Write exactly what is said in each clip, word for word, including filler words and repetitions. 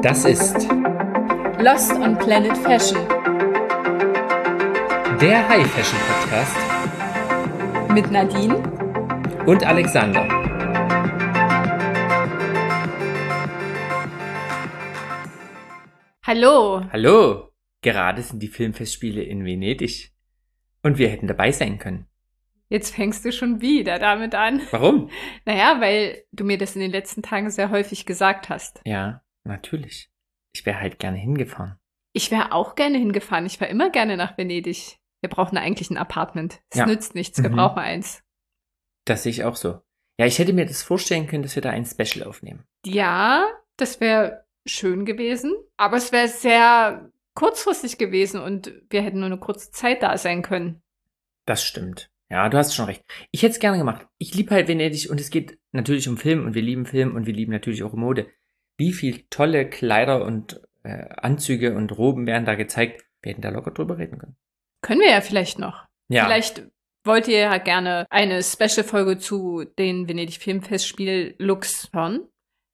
Das ist Lost on Planet Fashion, der High Fashion Podcast mit Nadine und Alexander. Hallo. Hallo, gerade sind die Filmfestspiele in Venedig und wir hätten dabei sein können. Jetzt fängst du schon wieder damit an. Warum? Naja, weil du mir das in den letzten Tagen sehr häufig gesagt hast. Ja, natürlich. Ich wäre halt gerne hingefahren. Ich wäre auch gerne hingefahren. Ich war immer gerne nach Venedig. Wir brauchen eigentlich ein Apartment. Es Ja. nützt nichts, wir Mhm. brauchen eins. Das sehe ich auch so. Ja, ich hätte mir das vorstellen können, dass wir da ein Special aufnehmen. Ja, das wäre schön gewesen, aber es wäre sehr kurzfristig gewesen und wir hätten nur eine kurze Zeit da sein können. Das stimmt. Ja, du hast schon recht. Ich hätte es gerne gemacht. Ich liebe halt Venedig und es geht natürlich um Film und wir lieben Film und wir lieben natürlich auch Mode. Wie viel tolle Kleider und äh, Anzüge und Roben werden da gezeigt. Wir hätten da locker drüber reden können. Können wir ja vielleicht noch. Ja. Vielleicht wollt ihr ja gerne eine Special-Folge zu den Venedig Filmfestspiel-Looks hören.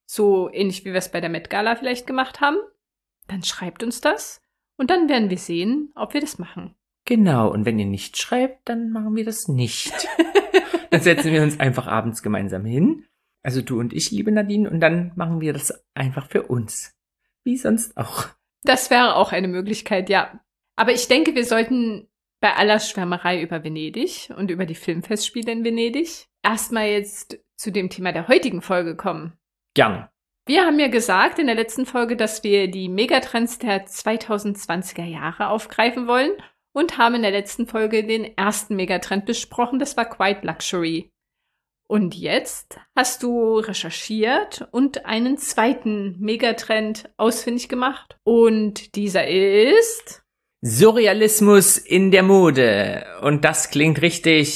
So ähnlich wie wir es bei der Met Gala vielleicht gemacht haben. Dann schreibt uns das und dann werden wir sehen, ob wir das machen. Genau, und wenn ihr nicht schreibt, dann machen wir das nicht. Dann setzen wir uns einfach abends gemeinsam hin. Also du und ich, liebe Nadine, und dann machen wir das einfach für uns. Wie sonst auch. Das wäre auch eine Möglichkeit, ja. Aber ich denke, wir sollten bei aller Schwärmerei über Venedig und über die Filmfestspiele in Venedig erstmal jetzt zu dem Thema der heutigen Folge kommen. Gerne. Wir haben ja gesagt in der letzten Folge, dass wir die Megatrends der zweitausendzwanziger Jahre aufgreifen wollen und haben in der letzten Folge den ersten Megatrend besprochen, das war Quiet Luxury. Und jetzt hast du recherchiert und einen zweiten Megatrend ausfindig gemacht. Und dieser ist Surrealismus in der Mode. Und das klingt richtig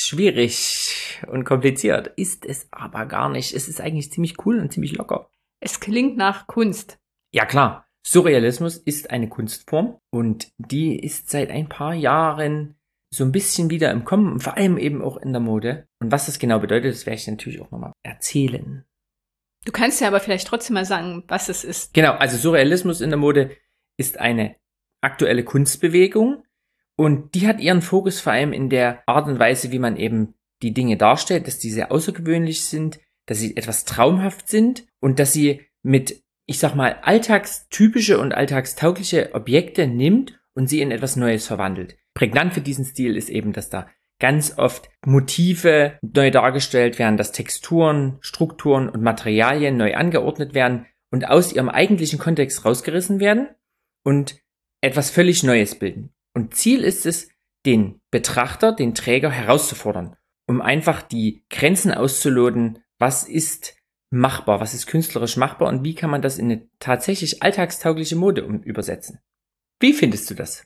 schwierig und kompliziert. Ist es aber gar nicht. Es ist eigentlich ziemlich cool und ziemlich locker. Es klingt nach Kunst. Ja, klar. Surrealismus ist eine Kunstform und die ist seit ein paar Jahren so ein bisschen wieder im Kommen, vor allem eben auch in der Mode. Und was das genau bedeutet, das werde ich natürlich auch nochmal erzählen. Du kannst ja aber vielleicht trotzdem mal sagen, was es ist. Genau, also Surrealismus in der Mode ist eine aktuelle Kunstbewegung und die hat ihren Fokus vor allem in der Art und Weise, wie man eben die Dinge darstellt, dass die sehr außergewöhnlich sind, dass sie etwas traumhaft sind und dass sie mit, ich sag mal, alltagstypische und alltagstaugliche Objekte nimmt und sie in etwas Neues verwandelt. Prägnant für diesen Stil ist eben, dass da ganz oft Motive neu dargestellt werden, dass Texturen, Strukturen und Materialien neu angeordnet werden und aus ihrem eigentlichen Kontext rausgerissen werden und etwas völlig Neues bilden. Und Ziel ist es, den Betrachter, den Träger herauszufordern, um einfach die Grenzen auszuloten, was ist machbar, was ist künstlerisch machbar und wie kann man das in eine tatsächlich alltagstaugliche Mode um- übersetzen. Wie findest du das?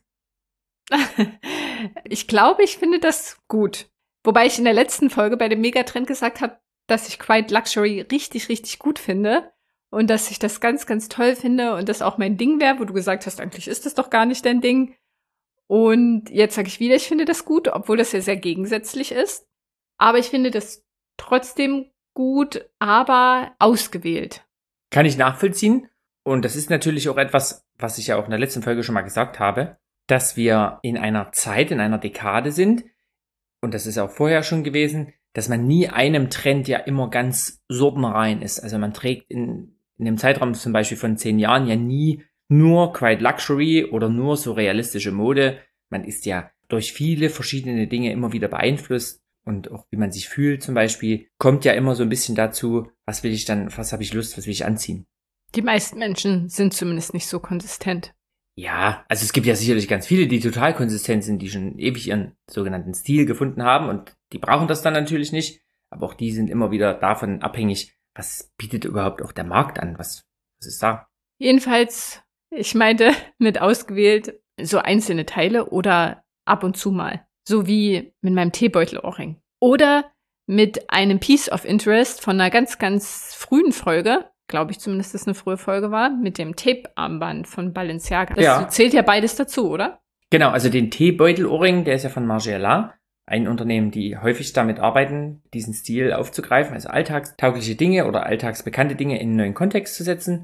Ich glaube, ich finde das gut. Wobei ich in der letzten Folge bei dem Megatrend gesagt habe, dass ich Quiet Luxury richtig, richtig gut finde und dass ich das ganz, ganz toll finde und das auch mein Ding wäre, wo du gesagt hast, eigentlich ist das doch gar nicht dein Ding. Und jetzt sage ich wieder, ich finde das gut, obwohl das ja sehr gegensätzlich ist. Aber ich finde das trotzdem gut, aber ausgewählt. Kann ich nachvollziehen. Und das ist natürlich auch etwas, was ich ja auch in der letzten Folge schon mal gesagt habe, dass wir in einer Zeit, in einer Dekade sind, und das ist auch vorher schon gewesen, dass man nie einem Trend ja immer ganz sortenrein ist. Also man trägt in, in dem Zeitraum zum Beispiel von zehn Jahren ja nie nur Quiet Luxury oder nur so realistische Mode. Man ist ja durch viele verschiedene Dinge immer wieder beeinflusst und auch wie man sich fühlt zum Beispiel, kommt ja immer so ein bisschen dazu, was will ich dann, was habe ich Lust, was will ich anziehen. Die meisten Menschen sind zumindest nicht so konsistent. Ja, also es gibt ja sicherlich ganz viele, die total konsistent sind, die schon ewig ihren sogenannten Stil gefunden haben und die brauchen das dann natürlich nicht, aber auch die sind immer wieder davon abhängig, was bietet überhaupt auch der Markt an, was, was ist da? Jedenfalls, ich meinte mit ausgewählt so einzelne Teile oder ab und zu mal. So wie mit meinem Teebeutel-Ohrring. Oder mit einem Piece of Interest von einer ganz, ganz frühen Folge, glaube ich zumindest, dass es eine frühe Folge war, mit dem Tape-Armband von Balenciaga. Das Ja. zählt ja beides dazu, oder? Genau, also den Teebeutel-Ohrring, der ist ja von Margiela, ein Unternehmen, die häufig damit arbeiten, diesen Stil aufzugreifen, also alltagstaugliche Dinge oder alltagsbekannte Dinge in einen neuen Kontext zu setzen.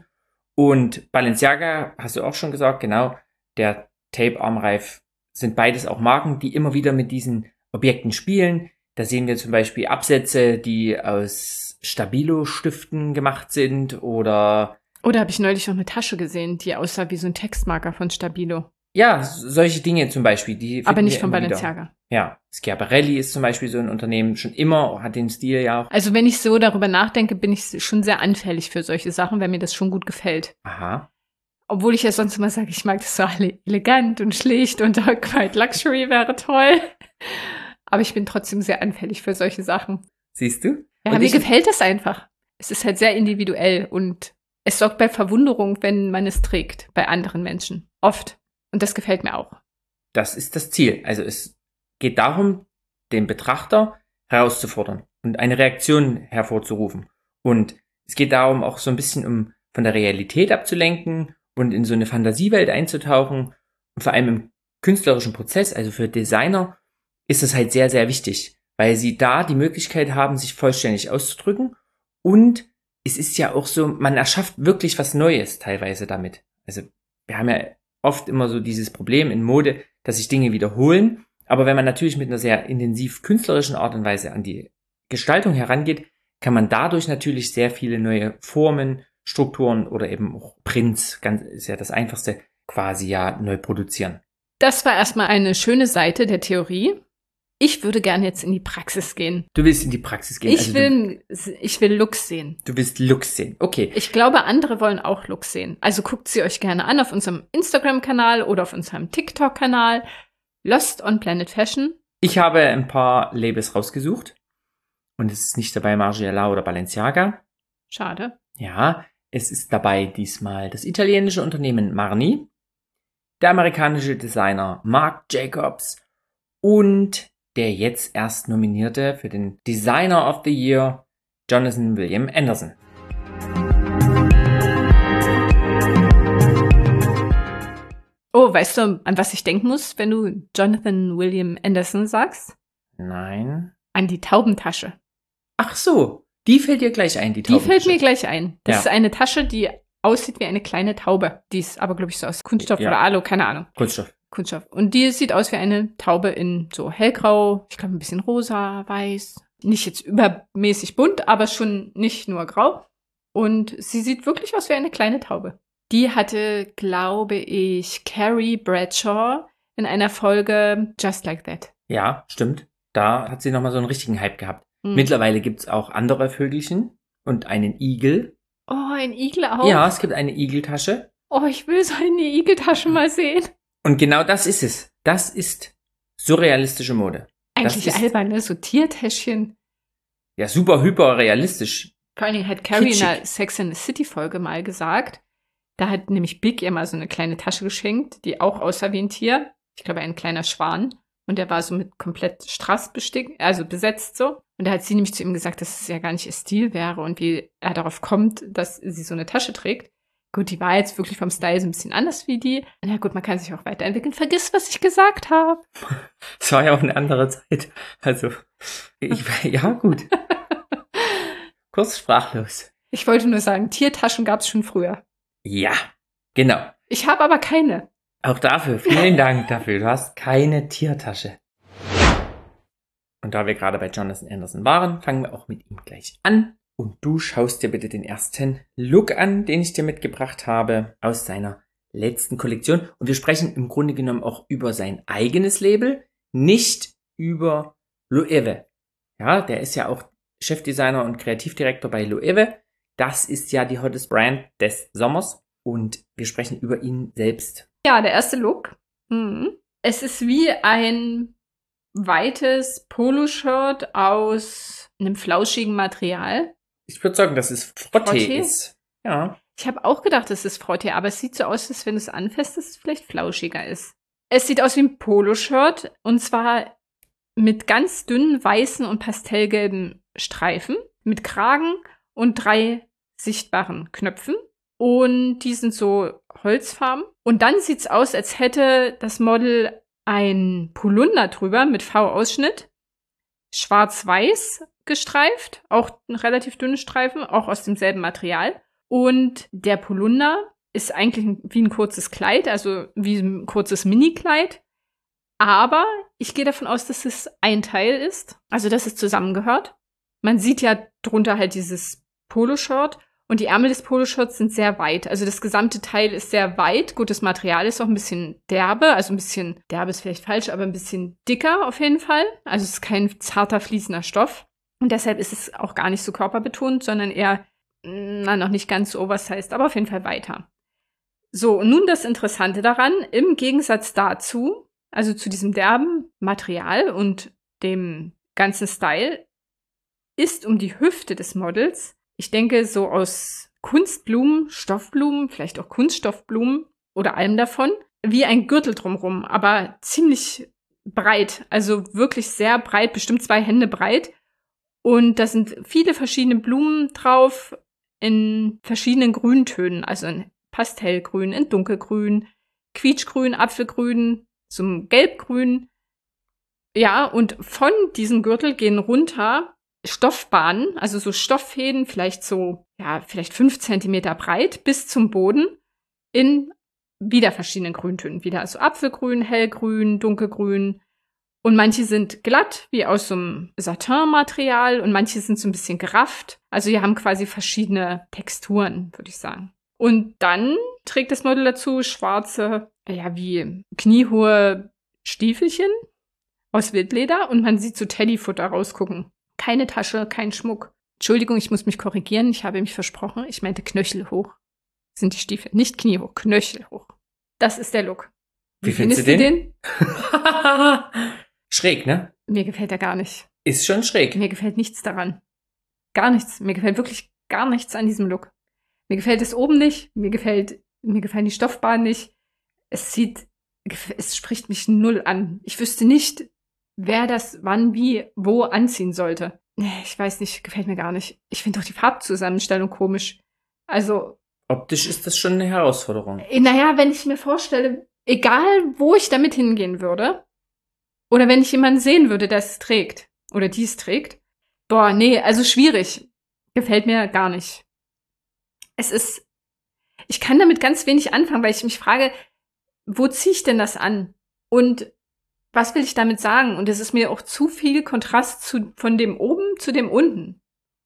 Und Balenciaga, hast du auch schon gesagt, genau, der Tape-Armreif sind beides auch Marken, die immer wieder mit diesen Objekten spielen. Da sehen wir zum Beispiel Absätze, die aus Stabilo-Stiften gemacht sind oder... Oder habe ich neulich noch eine Tasche gesehen, die aussah wie so ein Textmarker von Stabilo. Ja, solche Dinge zum Beispiel. Die Aber nicht wir von immer Balenciaga. Wieder. Ja, Schiaparelli ist zum Beispiel so ein Unternehmen, schon immer, hat den Stil ja auch. Also wenn ich so darüber nachdenke, bin ich schon sehr anfällig für solche Sachen, weil mir das schon gut gefällt. Aha. Obwohl ich ja sonst immer sage, ich mag das so alle elegant und schlicht und Quite Luxury wäre toll. Aber ich bin trotzdem sehr anfällig für solche Sachen. Siehst du? Ja, mir gefällt das einfach. Es ist halt sehr individuell und es sorgt bei Verwunderung, wenn man es trägt, bei anderen Menschen. Oft. Und das gefällt mir auch. Das ist das Ziel. Also es geht darum, den Betrachter herauszufordern und eine Reaktion hervorzurufen. Und es geht darum, auch so ein bisschen um von der Realität abzulenken und in so eine Fantasiewelt einzutauchen. Und vor allem im künstlerischen Prozess, also für Designer, ist es halt sehr, sehr wichtig, weil sie da die Möglichkeit haben, sich vollständig auszudrücken. Und es ist ja auch so, man erschafft wirklich was Neues teilweise damit. Also wir haben ja oft immer so dieses Problem in Mode, dass sich Dinge wiederholen. Aber wenn man natürlich mit einer sehr intensiv künstlerischen Art und Weise an die Gestaltung herangeht, kann man dadurch natürlich sehr viele neue Formen, Strukturen oder eben auch Prints, ganz ist ja das Einfachste, quasi ja neu produzieren. Das war erstmal eine schöne Seite der Theorie. Ich würde gerne jetzt in die Praxis gehen. Du willst in die Praxis gehen? Ich also will, du, ich will Looks sehen. Du willst Looks sehen, okay. Ich glaube, andere wollen auch Looks sehen. Also guckt sie euch gerne an auf unserem Instagram-Kanal oder auf unserem TikTok-Kanal. Lost on Planet Fashion. Ich habe ein paar Labels rausgesucht. Und es ist nicht dabei Margiela oder Balenciaga. Schade. Ja, es ist dabei diesmal das italienische Unternehmen Marni, der amerikanische Designer Marc Jacobs und der jetzt erst nominierte für den Designer of the Year Jonathan William Anderson. Oh, weißt du, an was ich denken muss, wenn du Jonathan William Anderson sagst? Nein. An die Taubentasche. Ach so, die fällt dir gleich ein, die Die Taubentasche. fällt mir gleich ein. Das Ja. ist eine Tasche, die aussieht wie eine kleine Taube. Die ist aber, glaube ich, so aus Kunststoff Ja. oder Alu, keine Ahnung. Kunststoff. Kunststoff. Und die sieht aus wie eine Taube in so hellgrau, ich glaube ein bisschen rosa, weiß. Nicht jetzt übermäßig bunt, aber schon nicht nur grau. Und sie sieht wirklich aus wie eine kleine Taube. Die hatte, glaube ich, Carrie Bradshaw in einer Folge Just Like That. Ja, stimmt. Da hat sie nochmal so einen richtigen Hype gehabt. Mhm. Mittlerweile gibt's auch andere Vögelchen und einen Igel. Oh, ein Igel auch? Ja, es gibt eine Igeltasche. Oh, ich will so eine Igeltasche mal sehen. Und genau das ist es. Das ist surrealistische Mode. Eigentlich Das ist- albern, ne? So Tiertäschchen. Ja, super hyper realistisch. Vor allen Dingen hat Carrie Kitschig. in der Sex and the City Folge mal gesagt, da hat nämlich Big ihr mal so eine kleine Tasche geschenkt, die auch aussah wie ein Tier. Ich glaube, ein kleiner Schwan. Und der war so mit komplett Strass bestickt, also besetzt so. Und da hat sie nämlich zu ihm gesagt, dass es ja gar nicht ihr Stil wäre und wie er darauf kommt, dass sie so eine Tasche trägt. Gut, die war jetzt wirklich vom Style so ein bisschen anders wie die. Na gut, man kann sich auch weiterentwickeln. Vergiss, was ich gesagt habe. Es war ja auch eine andere Zeit. Also, ich, ja, gut. Kurz sprachlos. Ich wollte nur sagen, Tiertaschen gab es schon früher. Ja, genau. Ich habe aber keine. Auch dafür, vielen Dank dafür. Du hast keine Tiertasche. Und da wir gerade bei Jonathan Anderson waren, fangen wir auch mit ihm gleich an. Und du schaust dir bitte den ersten Look an, den ich dir mitgebracht habe aus seiner letzten Kollektion. Und wir sprechen im Grunde genommen auch über sein eigenes Label, nicht über Loewe. Ja, der ist ja auch Chefdesigner und Kreativdirektor bei Loewe. Das ist ja die hottest Brand des Sommers. Und wir sprechen über ihn selbst. Ja, der erste Look. Mhm. Es ist wie ein weites Poloshirt aus einem flauschigen Material. Ich würde sagen, dass es Frotté Frotté? ist. Ja. Ich habe auch gedacht, es ist Frotté, aber es sieht so aus, als wenn du es anfasst, dass es vielleicht flauschiger ist. Es sieht aus wie ein Poloshirt und zwar mit ganz dünnen weißen und pastellgelben Streifen, mit Kragen und drei sichtbaren Knöpfen. Und die sind so holzfarben. Und dann sieht's aus, als hätte das Model ein Polunder drüber mit V-Ausschnitt, schwarz-weiß gestreift, auch ein relativ dünne Streifen, auch aus demselben Material. Und der Polunder ist eigentlich wie ein kurzes Kleid, also wie ein kurzes Mini-Kleid. Aber ich gehe davon aus, dass es ein Teil ist, also dass es zusammengehört. Man sieht ja drunter halt dieses Poloshirt und die Ärmel des Poloshirts sind sehr weit. Also das gesamte Teil ist sehr weit. Gut, das Material ist auch ein bisschen derbe, also ein bisschen, derbe ist vielleicht falsch, aber ein bisschen dicker auf jeden Fall. Also es ist kein zarter, fließender Stoff. Und deshalb ist es auch gar nicht so körperbetont, sondern eher, na, noch nicht ganz so oversized, aber auf jeden Fall weiter. So, und nun das Interessante daran, im Gegensatz dazu, also zu diesem derben Material und dem ganzen Style, ist um die Hüfte des Models, ich denke so aus Kunstblumen, Stoffblumen, vielleicht auch Kunststoffblumen oder allem davon, wie ein Gürtel drumrum, aber ziemlich breit, also wirklich sehr breit, bestimmt zwei Hände breit. Und da sind viele verschiedene Blumen drauf in verschiedenen Grüntönen, also in Pastellgrün, in Dunkelgrün, Quietschgrün, Apfelgrün, zum Gelbgrün. Ja, und von diesem Gürtel gehen runter Stoffbahnen, also so Stofffäden, vielleicht so, ja, vielleicht fünf Zentimeter breit bis zum Boden in wieder verschiedenen Grüntönen. Wieder also Apfelgrün, Hellgrün, Dunkelgrün. Und manche sind glatt, wie aus so einem Satin-Material, und manche sind so ein bisschen gerafft. Also die haben quasi verschiedene Texturen, würde ich sagen. Und dann trägt das Model dazu schwarze, ja, wie kniehohe Stiefelchen aus Wildleder, und man sieht so Teddyfutter rausgucken. Keine Tasche, kein Schmuck. Entschuldigung, ich muss mich korrigieren, ich habe mich versprochen. Ich meinte knöchelhoch sind die Stiefel, nicht kniehoch, knöchelhoch. Das ist der Look. Wie, Wie findest du den? den? Schräg, ne? Mir gefällt er gar nicht. Ist schon schräg. Mir gefällt nichts daran. Gar nichts. Mir gefällt wirklich gar nichts an diesem Look. Mir gefällt es oben nicht. Mir gefällt, mir gefallen die Stoffbahnen nicht. Es sieht, es spricht mich null an. Ich wüsste nicht, wer das wann, wie, wo anziehen sollte. Ich weiß nicht, gefällt mir gar nicht. Ich finde auch die Farbzusammenstellung komisch. Also. Optisch ist das schon eine Herausforderung. Naja, wenn ich mir vorstelle, egal wo ich damit hingehen würde, oder wenn ich jemanden sehen würde, der es trägt, oder die es trägt, boah, nee, also schwierig. Gefällt mir gar nicht. Es ist, ich kann damit ganz wenig anfangen, weil ich mich frage, wo ziehe ich denn das an? Und was will ich damit sagen? Und es ist mir auch zu viel Kontrast zu, von dem oben zu dem unten.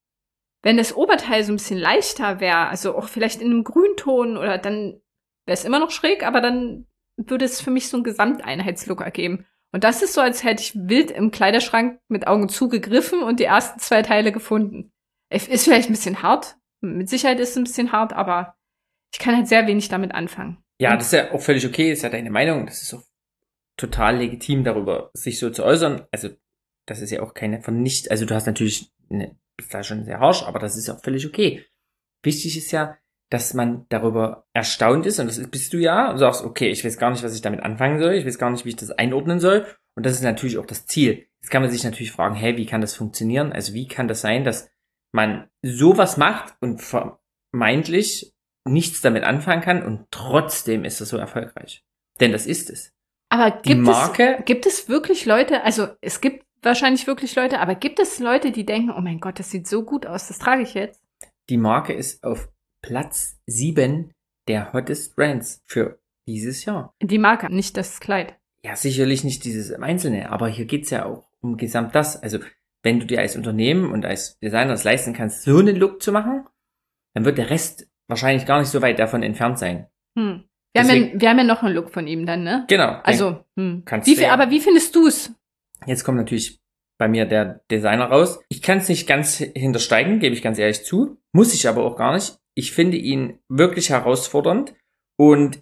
Wenn das Oberteil so ein bisschen leichter wäre, also auch vielleicht in einem Grünton, oder dann wäre es immer noch schräg, aber dann würde es für mich so einen Gesamteinheitslook ergeben. Und das ist so, als hätte ich wild im Kleiderschrank mit Augen zugegriffen und die ersten zwei Teile gefunden. Ist vielleicht ein bisschen hart. Mit Sicherheit ist es ein bisschen hart, aber ich kann halt sehr wenig damit anfangen. Ja, und das ist ja auch völlig okay, ist ja deine Meinung. Das ist auch total legitim, darüber sich so zu äußern. Also, das ist ja auch keine Vernicht, also du hast natürlich, eine, bist da schon sehr harsch, aber das ist ja auch völlig okay. Wichtig ist ja, dass man darüber erstaunt ist, und das bist du ja, und sagst, okay, ich weiß gar nicht, was ich damit anfangen soll, ich weiß gar nicht, wie ich das einordnen soll, und das ist natürlich auch das Ziel. Jetzt kann man sich natürlich fragen, hey, wie kann das funktionieren? Also wie kann das sein, dass man sowas macht und vermeintlich nichts damit anfangen kann, und trotzdem ist das so erfolgreich? Denn das ist es. Aber Die gibt Marke, es, gibt es wirklich Leute, also es gibt wahrscheinlich wirklich Leute, aber gibt es Leute, die denken, oh mein Gott, das sieht so gut aus, das trage ich jetzt? Die Marke ist auf Platz sieben der Hottest Brands für dieses Jahr. Die Marke, nicht das Kleid. Ja, sicherlich nicht dieses im Einzelnen, aber hier geht's ja auch um gesamt das. Also, wenn du dir als Unternehmen und als Designer es leisten kannst, so einen Look zu machen, dann wird der Rest wahrscheinlich gar nicht so weit davon entfernt sein. Hm. Wir, haben ja, wir haben ja noch einen Look von ihm dann, ne? Genau. Also, hm. Kannst wie du viel, ja. Aber wie findest du's? Jetzt kommt natürlich bei mir der Designer raus. Ich kann es nicht ganz hintersteigen, gebe ich ganz ehrlich zu. Muss ich aber auch gar nicht. Ich finde ihn wirklich herausfordernd, und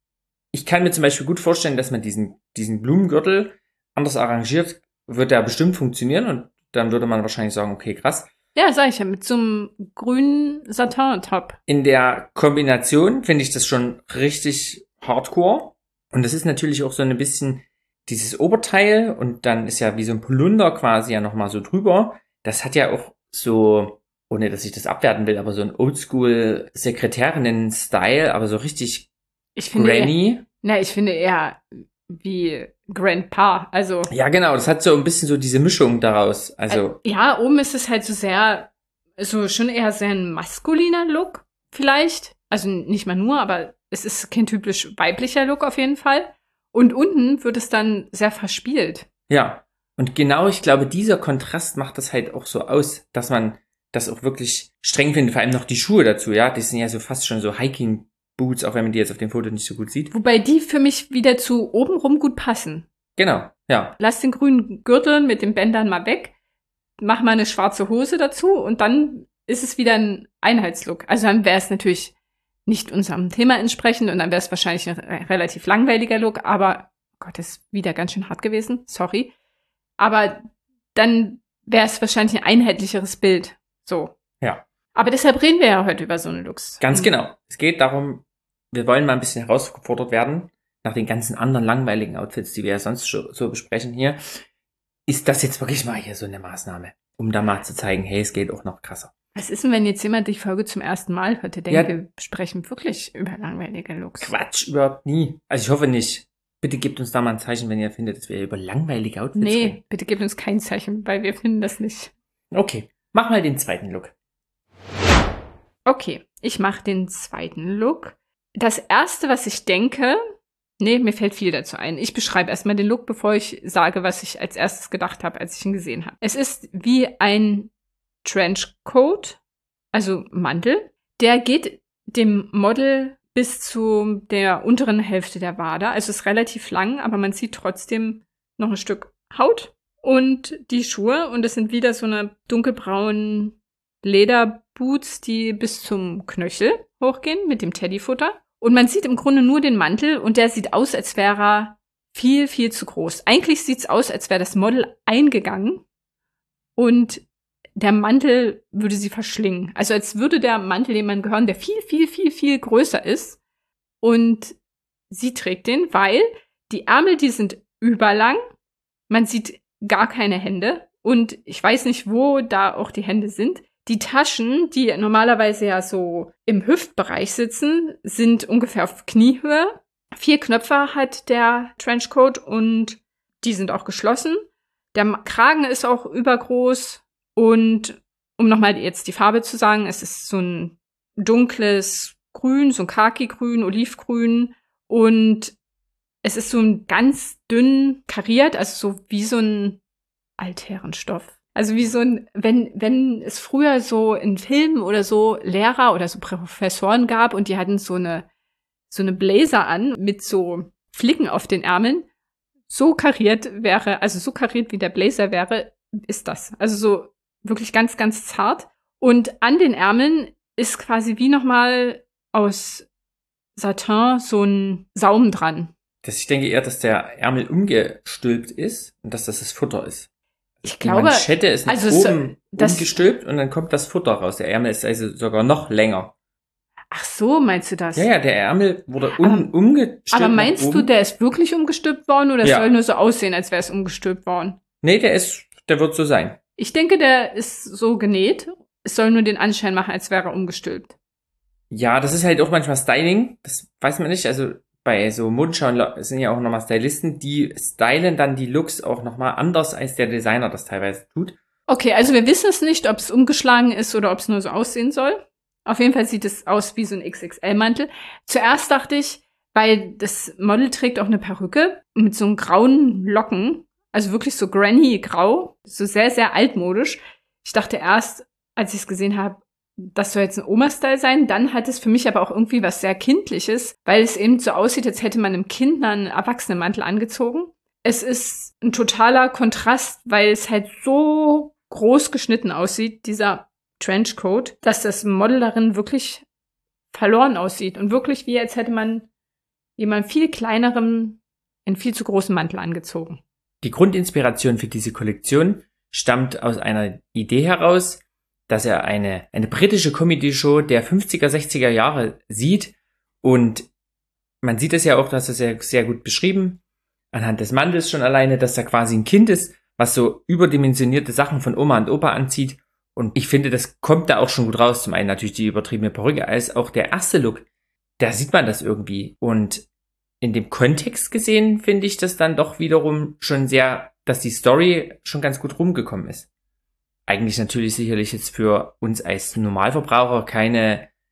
ich kann mir zum Beispiel gut vorstellen, dass man diesen, diesen Blumengürtel anders arrangiert, wird der bestimmt funktionieren, und dann würde man wahrscheinlich sagen, okay, krass. Ja, sag ich ja, mit so einem grünen Satin-Top. In der Kombination finde ich das schon richtig hardcore, und das ist natürlich auch so ein bisschen dieses Oberteil, und dann ist ja wie so ein Polunder quasi ja nochmal so drüber. Das hat ja auch so, ohne dass ich das abwerten will, aber so ein Oldschool-Sekretärinnen-Style, aber so richtig ich finde Granny. Eher, na, ich finde eher wie Grandpa, also. Ja, genau, das hat so ein bisschen so diese Mischung daraus, also. Äh, ja, oben ist es halt so sehr, so schon eher sehr ein maskuliner Look. vielleicht. Also nicht mal nur, aber es ist kein typisch weiblicher Look auf jeden Fall. Und unten wird es dann sehr verspielt. Ja, und genau, ich glaube, dieser Kontrast macht das halt auch so aus, dass man das auch wirklich streng findet. Vor allem noch die Schuhe dazu, ja. Die sind ja so fast schon so Hiking-Boots, auch wenn man die jetzt auf dem Foto nicht so gut sieht. Wobei die für mich wieder zu obenrum gut passen. Genau, ja. Lass den grünen Gürtel mit den Bändern mal weg, mach mal eine schwarze Hose dazu und dann ist es wieder ein Einheitslook. Also dann wäre es natürlich nicht unserem Thema entsprechend und dann wäre es wahrscheinlich ein relativ langweiliger Look, aber Gott, das ist wieder ganz schön hart gewesen, sorry. Aber dann wäre es wahrscheinlich ein einheitlicheres Bild. So. Ja. Aber deshalb reden wir ja heute über so eine Looks. Ganz genau. Es geht darum, wir wollen mal ein bisschen herausgefordert werden, nach den ganzen anderen langweiligen Outfits, die wir ja sonst so besprechen hier. Ist das jetzt wirklich mal hier so eine Maßnahme, um da mal zu zeigen, hey, es geht auch noch krasser. Was ist denn, wenn jetzt jemand die Folge zum ersten Mal hört, der denkt, Ja. wir sprechen wirklich über langweilige Looks? Quatsch, überhaupt nie. Also ich hoffe nicht. Bitte gebt uns da mal ein Zeichen, wenn ihr findet, dass wir über langweilige Outfits Nee, reden. bitte gebt uns kein Zeichen, weil wir finden das nicht. Okay, mach mal den zweiten Look. Okay, ich mache den zweiten Look. Das erste, was ich denke, nee, mir fällt viel dazu ein. Ich beschreibe erstmal den Look, bevor ich sage, was ich als erstes gedacht habe, als ich ihn gesehen habe. Es ist wie ein Trenchcoat, also Mantel. Der geht dem Model bis zu der unteren Hälfte der Wade. Also ist relativ lang, aber man sieht trotzdem noch ein Stück Haut. Und die Schuhe, und es sind wieder so eine dunkelbraunen Lederboots, die bis zum Knöchel hochgehen mit dem Teddyfutter. Und man sieht im Grunde nur den Mantel und der sieht aus, als wäre er viel, viel zu groß. Eigentlich sieht es aus, als wäre das Model eingegangen und der Mantel würde sie verschlingen. Also als würde der Mantel jemandem gehören, der viel, viel, viel, viel größer ist. Und sie trägt den, weil die Ärmel, die sind überlang. Man sieht gar keine Hände. Und ich weiß nicht, wo da auch die Hände sind. Die Taschen, die normalerweise ja so im Hüftbereich sitzen, sind ungefähr auf Kniehöhe. Vier Knöpfe hat der Trenchcoat und die sind auch geschlossen. Der Kragen ist auch übergroß. Und um nochmal jetzt die Farbe zu sagen, es ist so ein dunkles Grün, so ein Khaki-Grün, Olivgrün. Und es ist so ein ganz dünn kariert, also so wie so ein Altherrenstoff. Also wie so ein, wenn, wenn es früher so in Filmen oder so Lehrer oder so Professoren gab und die hatten so eine, so eine Blazer an mit so Flicken auf den Ärmeln, so kariert wäre, also so kariert wie der Blazer wäre, ist das. Also so wirklich ganz, ganz zart. Und an den Ärmeln ist quasi wie nochmal aus Satin so ein Saum dran. Das, ich denke eher, dass der Ärmel umgestülpt ist und dass das das Futter ist. Ich Die glaube, Manschette ist nach also oben das- umgestülpt und dann kommt das Futter raus. Der Ärmel ist also sogar noch länger. ach so, meinst du das? Ja, ja, der Ärmel wurde un Aber- umgestülpt. Aber nach meinst du, oben. der ist wirklich umgestülpt worden oder Ja. soll nur so aussehen, als wäre es umgestülpt worden? Nee, der ist, der wird so sein. Ich denke, der ist so genäht. Es soll nur den Anschein machen, als wäre er umgestülpt. Ja, das ist halt auch manchmal Styling. Das weiß man nicht. Also bei so Modenschauen sind ja auch nochmal Stylisten, die stylen dann die Looks auch nochmal anders, als der Designer das teilweise tut. Okay, also wir wissen es nicht, ob es umgeschlagen ist oder ob es nur so aussehen soll. Auf jeden Fall sieht es aus wie so ein X X L-Mantel. Zuerst dachte ich, weil das Model trägt auch eine Perücke mit so einem grauen Locken, also wirklich so Granny-grau, so sehr, sehr altmodisch. Ich dachte erst, als ich es gesehen habe, das soll jetzt ein Oma-Style sein. Dann hat es für mich aber auch irgendwie was sehr Kindliches, weil es eben so aussieht, als hätte man einem Kind einen Erwachsenenmantel angezogen. Es ist ein totaler Kontrast, weil es halt so groß geschnitten aussieht, dieser Trenchcoat, dass das Model darin wirklich verloren aussieht. Und wirklich wie, als hätte man jemand viel kleinerem einen viel zu großen Mantel angezogen. Die Grundinspiration für diese Kollektion stammt aus einer Idee heraus, dass er eine, eine britische Comedy-Show der fünfziger, sechziger Jahre sieht. Und man sieht es ja auch, dass es sehr, sehr gut beschrieben, anhand des Mantels schon alleine, dass da quasi ein Kind ist, was so überdimensionierte Sachen von Oma und Opa anzieht. Und ich finde, das kommt da auch schon gut raus. Zum einen natürlich die übertriebene Perücke, als auch der erste Look. Da sieht man das irgendwie. Und in dem Kontext gesehen finde ich das dann doch wiederum schon sehr, dass die Story schon ganz gut rumgekommen ist. Eigentlich natürlich sicherlich jetzt für uns als Normalverbraucher keine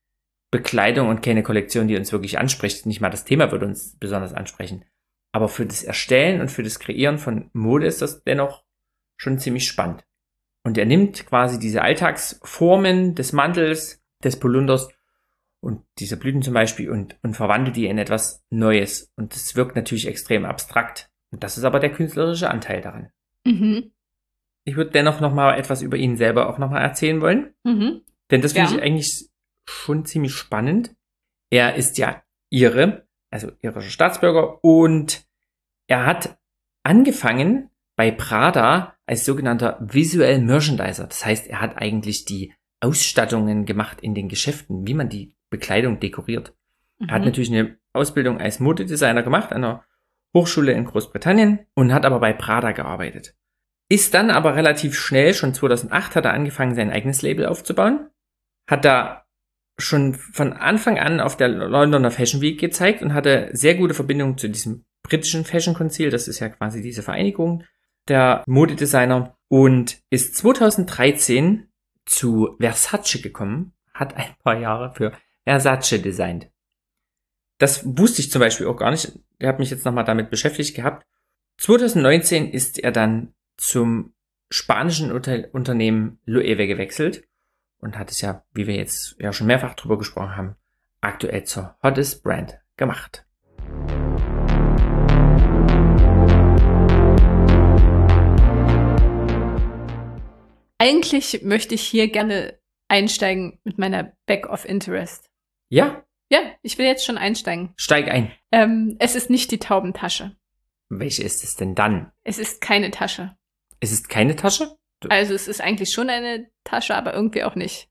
Bekleidung und keine Kollektion, die uns wirklich anspricht. Nicht mal das Thema würde uns besonders ansprechen. Aber für das Erstellen und für das Kreieren von Mode ist das dennoch schon ziemlich spannend. Und er nimmt quasi diese Alltagsformen des Mantels, des Polunders und dieser Blüten zum Beispiel und, und verwandelt die in etwas Neues. Und das wirkt natürlich extrem abstrakt. Und das ist aber der künstlerische Anteil daran. Mhm. Ich würde dennoch noch mal etwas über ihn selber auch noch mal erzählen wollen. Mhm. Denn das finde Ja. ich eigentlich schon ziemlich spannend. Er ist ja Ire, also irischer Staatsbürger, und er hat angefangen bei Prada als sogenannter Visual Merchandiser. Das heißt, er hat eigentlich die Ausstattungen gemacht in den Geschäften, wie man die Bekleidung dekoriert. Mhm. Er hat natürlich eine Ausbildung als Modedesigner gemacht an einer Hochschule in Großbritannien und hat aber bei Prada gearbeitet. Ist dann aber relativ schnell, schon zweitausendacht, hat er angefangen, sein eigenes Label aufzubauen. Hat da schon von Anfang an auf der Londoner Fashion Week gezeigt und hatte sehr gute Verbindungen zu diesem britischen Fashion Council. Das ist ja quasi diese Vereinigung der Modedesigner. Und ist zweitausenddreizehn zu Versace gekommen, hat ein paar Jahre für Versace designt. Das wusste ich zum Beispiel auch gar nicht. Ich habe mich jetzt nochmal damit beschäftigt gehabt. zweitausendneunzehn ist er dann zum spanischen Unter- Unternehmen Loewe gewechselt und hat es ja, wie wir jetzt ja schon mehrfach drüber gesprochen haben, aktuell zur Hottest Brand gemacht. Eigentlich möchte ich hier gerne einsteigen mit meiner Bag of Interest. Ja, Ja, ich will jetzt schon einsteigen. steig ein. Ähm, es ist nicht die Taubentasche. Welche ist es denn dann? Es ist keine Tasche. Es ist keine Tasche? Also es ist eigentlich schon eine Tasche, aber irgendwie auch nicht.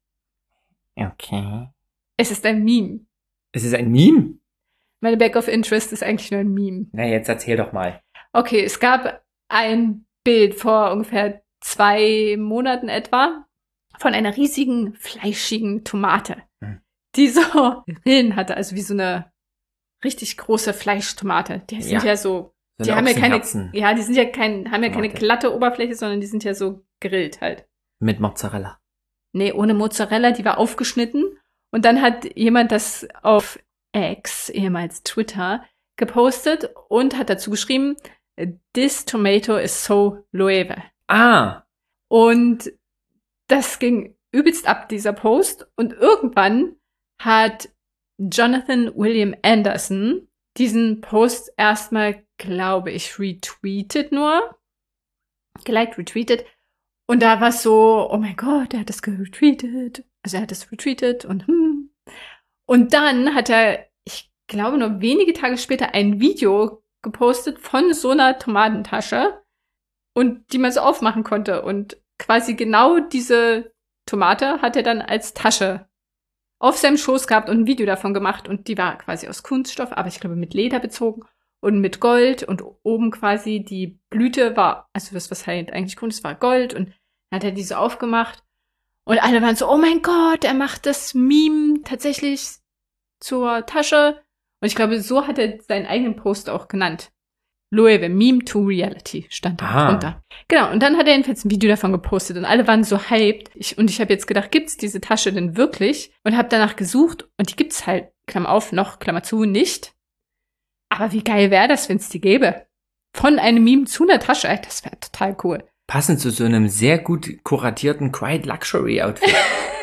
Okay. Es ist ein Meme. Es ist ein Meme? Meine Bag of Interest ist eigentlich nur ein Meme. Na, jetzt erzähl doch mal. Okay, es gab ein Bild vor ungefähr zwei Monaten etwa von einer riesigen, fleischigen Tomate, Hm. die so Rillen hatte, also wie so eine richtig große Fleischtomate. Die sind Ja. ja so, So die eine haben ja keine, Ochsenherzen ja, die sind ja kein, haben ja keine Tomate. glatte Oberfläche, sondern die sind ja so gegrillt halt. mit Mozzarella. Nee, ohne Mozzarella, die war aufgeschnitten. Und dann hat jemand das auf X, ehemals Twitter, gepostet und hat dazu geschrieben, "This tomato is so Loewe." Ah, Und das ging übelst ab, dieser Post. Und irgendwann hat Jonathan William Anderson diesen Post erstmal, glaube ich, retweetet nur. Geliked, retweetet. Und da war es so, oh mein Gott, er hat das geretweetet. Also er hat das retweetet und hm. Und dann hat er, ich glaube nur wenige Tage später, ein Video gepostet von so einer Tomatentasche und die man so aufmachen konnte. Und quasi genau diese Tomate hat er dann als Tasche auf seinem Schoß gehabt und ein Video davon gemacht. Und die war quasi aus Kunststoff, aber ich glaube mit Leder bezogen und mit Gold. Und oben quasi die Blüte war, also das, was halt eigentlich Kunst war, Gold. Und dann hat er diese aufgemacht. Und alle waren so, oh mein Gott, er macht das Meme tatsächlich zur Tasche. Und ich glaube, so hat er seinen eigenen Post auch genannt. Loewe, Meme to Reality stand da Aha. drunter. Genau, und dann hat er jedenfalls ein Video davon gepostet und alle waren so hyped. Ich, und ich habe jetzt gedacht, gibt's diese Tasche denn wirklich? Und habe danach gesucht und die gibt's halt, Klammer auf, noch, Klammer zu, nicht. Aber wie geil wäre das, wenn es die gäbe? Von einem Meme zu einer Tasche, ey, das wäre total cool. passend zu so einem sehr gut kuratierten Quiet Luxury Outfit.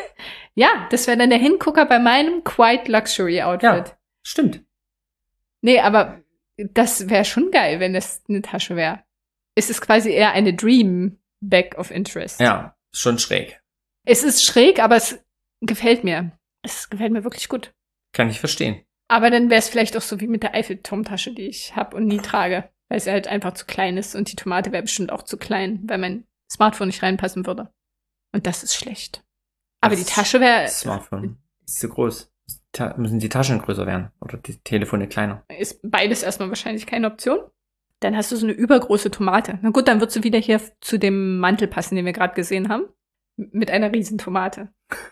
Ja, das wäre dann der Hingucker bei meinem Quiet Luxury Outfit. Ja, stimmt. Nee, aber das wäre schon geil, wenn es eine Tasche wäre. Es ist quasi eher eine Dream Bag of Interest. Ja, schon schräg. Es ist schräg, aber es gefällt mir. Es gefällt mir wirklich gut. Kann ich verstehen. Aber dann wäre es vielleicht auch so wie mit der Eiffelturmtasche, die ich habe und nie trage, weil sie halt einfach zu klein ist und die Tomate wäre bestimmt auch zu klein, weil mein Smartphone nicht reinpassen würde. Und das ist schlecht. Aber Das die Tasche wäre Das Smartphone ist zu groß. Ta- müssen die Taschen größer werden oder die Telefone kleiner. ist beides erstmal wahrscheinlich keine Option. Dann hast du so eine übergroße Tomate. Na gut, dann wird sie wieder hier zu dem Mantel passen, den wir gerade gesehen haben. M- Mit einer riesen Tomate.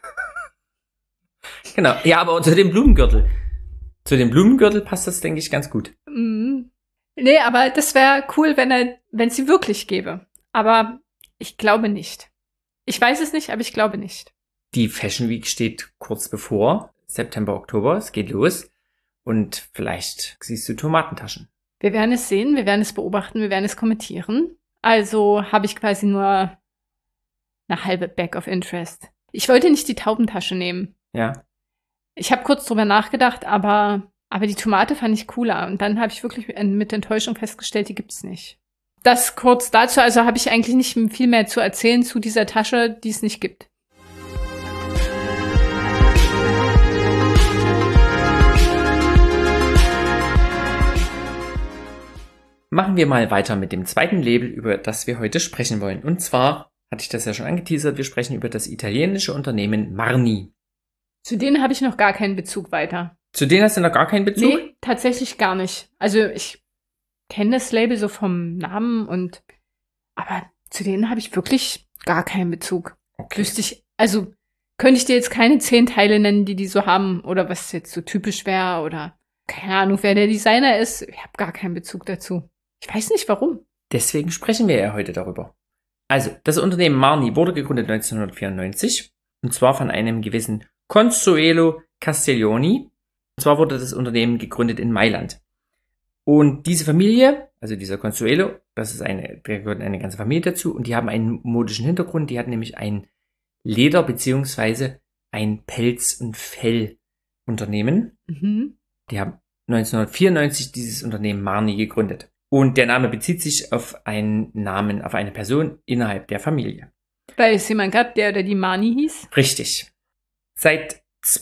Genau. Ja, aber zu dem Blumengürtel. Zu dem Blumengürtel passt das, denke ich, ganz gut. Mm. Nee, aber das wäre cool, wenn er, wenn es sie wirklich gäbe. Aber ich glaube nicht. Ich weiß es nicht, aber ich glaube nicht. Die Fashion Week steht kurz bevor. September, Oktober. Es geht los. Und vielleicht siehst du Tomatentaschen. Wir werden es sehen, wir werden es beobachten, wir werden es kommentieren. Also habe ich quasi nur eine halbe Bag of Interest. Ich wollte nicht die Taubentasche nehmen. Ja. Ich habe kurz drüber nachgedacht, aber, aber die Tomate fand ich cooler. Und dann habe ich wirklich mit Enttäuschung festgestellt, die gibt's nicht. Das kurz dazu, also habe ich eigentlich nicht viel mehr zu erzählen zu dieser Tasche, die es nicht gibt. Machen wir mal weiter mit dem zweiten Label, über das wir heute sprechen wollen. Und zwar, hatte ich das ja schon angeteasert, wir sprechen über das italienische Unternehmen Marni. Zu denen habe ich noch gar keinen Bezug weiter. Zu denen hast du noch gar keinen Bezug? Nee, tatsächlich gar nicht. Also ich kenne das Label so vom Namen und aber zu denen habe ich wirklich gar keinen Bezug. Okay. Wüsste ich, also könnte ich dir jetzt keine zehn Teile nennen, die die so haben oder was jetzt so typisch wäre oder keine Ahnung, wer der Designer ist. Ich habe gar keinen Bezug dazu. Ich weiß nicht, warum. Deswegen sprechen wir ja heute darüber. Also, das Unternehmen Marni wurde gegründet neunzehnhundertvierundneunzig und zwar von einem gewissen Consuelo Castiglioni. Und zwar wurde das Unternehmen gegründet in Mailand. Und diese Familie, also dieser Consuelo, das ist eine, da gehört eine ganze Familie dazu und die haben einen modischen Hintergrund. Die hat nämlich ein Leder- beziehungsweise ein Pelz- und Fellunternehmen. Mhm. Die haben neunzehnhundertvierundneunzig dieses Unternehmen Marni gegründet. Und der Name bezieht sich auf einen Namen, auf eine Person innerhalb der Familie. Weil es jemand gab, der oder die Marni hieß? Richtig. Seit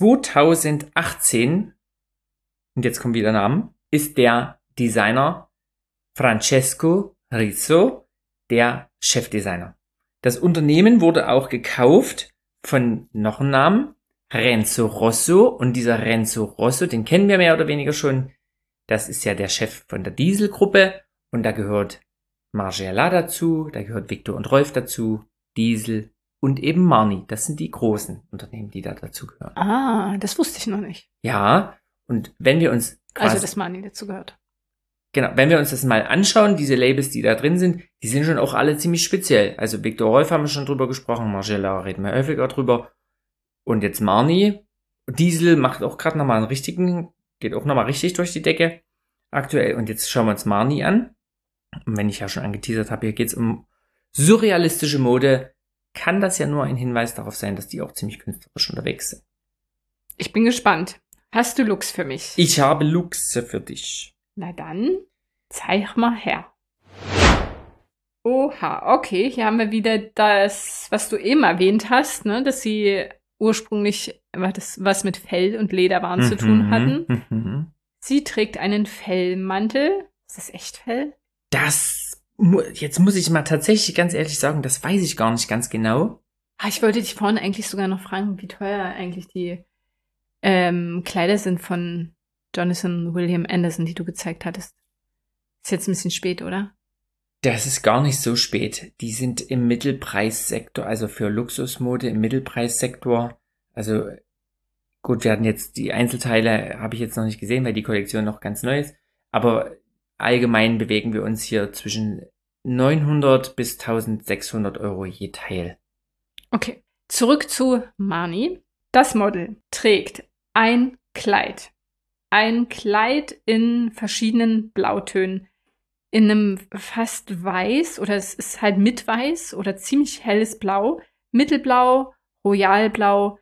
zweitausendachtzehn, und jetzt kommen wieder Namen, ist der Designer Francesco Rizzo der Chefdesigner. Das Unternehmen wurde auch gekauft von noch einem Namen, Renzo Rosso. Und dieser Renzo Rosso, den kennen wir mehr oder weniger schon. Das ist ja der Chef von der Diesel-Gruppe und da gehört Margiela dazu, da gehört Victor und Rolf dazu, Diesel und eben Marni. Das sind die großen Unternehmen, die da dazu gehören. Ah, das wusste ich noch nicht. Ja, und wenn wir uns quasi, Also, dass Marni dazu gehört. Genau, wenn wir uns das mal anschauen, diese Labels, die da drin sind, die sind schon auch alle ziemlich speziell. Also Victor Rolf haben wir schon drüber gesprochen, Margiela reden wir häufiger drüber. Und jetzt Marni. Diesel macht auch gerade nochmal einen richtigen, geht auch nochmal richtig durch die Decke aktuell. Und jetzt schauen wir uns Marni an. Und wenn ich ja schon angeteasert habe, hier geht es um surrealistische Mode, kann das ja nur ein Hinweis darauf sein, dass die auch ziemlich künstlerisch unterwegs sind. Ich bin gespannt. Hast du Looks für mich? Ich habe Looks für dich. Na dann, zeig mal her. Oha, okay, hier haben wir wieder das, was du eben erwähnt hast, ne, dass sie ursprünglich was, was mit Fell und Lederwaren Mhm, zu tun hatten. mhm. Sie trägt einen Fellmantel. Ist das echt Fell? Das, mu- jetzt muss ich mal tatsächlich ganz ehrlich sagen, das weiß ich gar nicht ganz genau. Ah, ich wollte dich vorhin eigentlich sogar noch fragen, wie teuer eigentlich die ähm, Kleider sind von Jonathan William Anderson, die du gezeigt hattest. Ist jetzt ein bisschen spät, oder? Das ist gar nicht so spät. Die sind im Mittelpreissektor, also für Luxusmode im Mittelpreissektor. Also gut, wir hatten jetzt die Einzelteile, habe ich jetzt noch nicht gesehen, weil die Kollektion noch ganz neu ist. Aber allgemein bewegen wir uns hier zwischen neunhundert bis eintausendsechshundert Euro je Teil. Okay, zurück zu Marni. Das Model trägt ein Kleid. Ein Kleid in verschiedenen Blautönen. In einem fast weiß, oder es ist halt mit weiß oder ziemlich helles Blau, mittelblau, royalblau,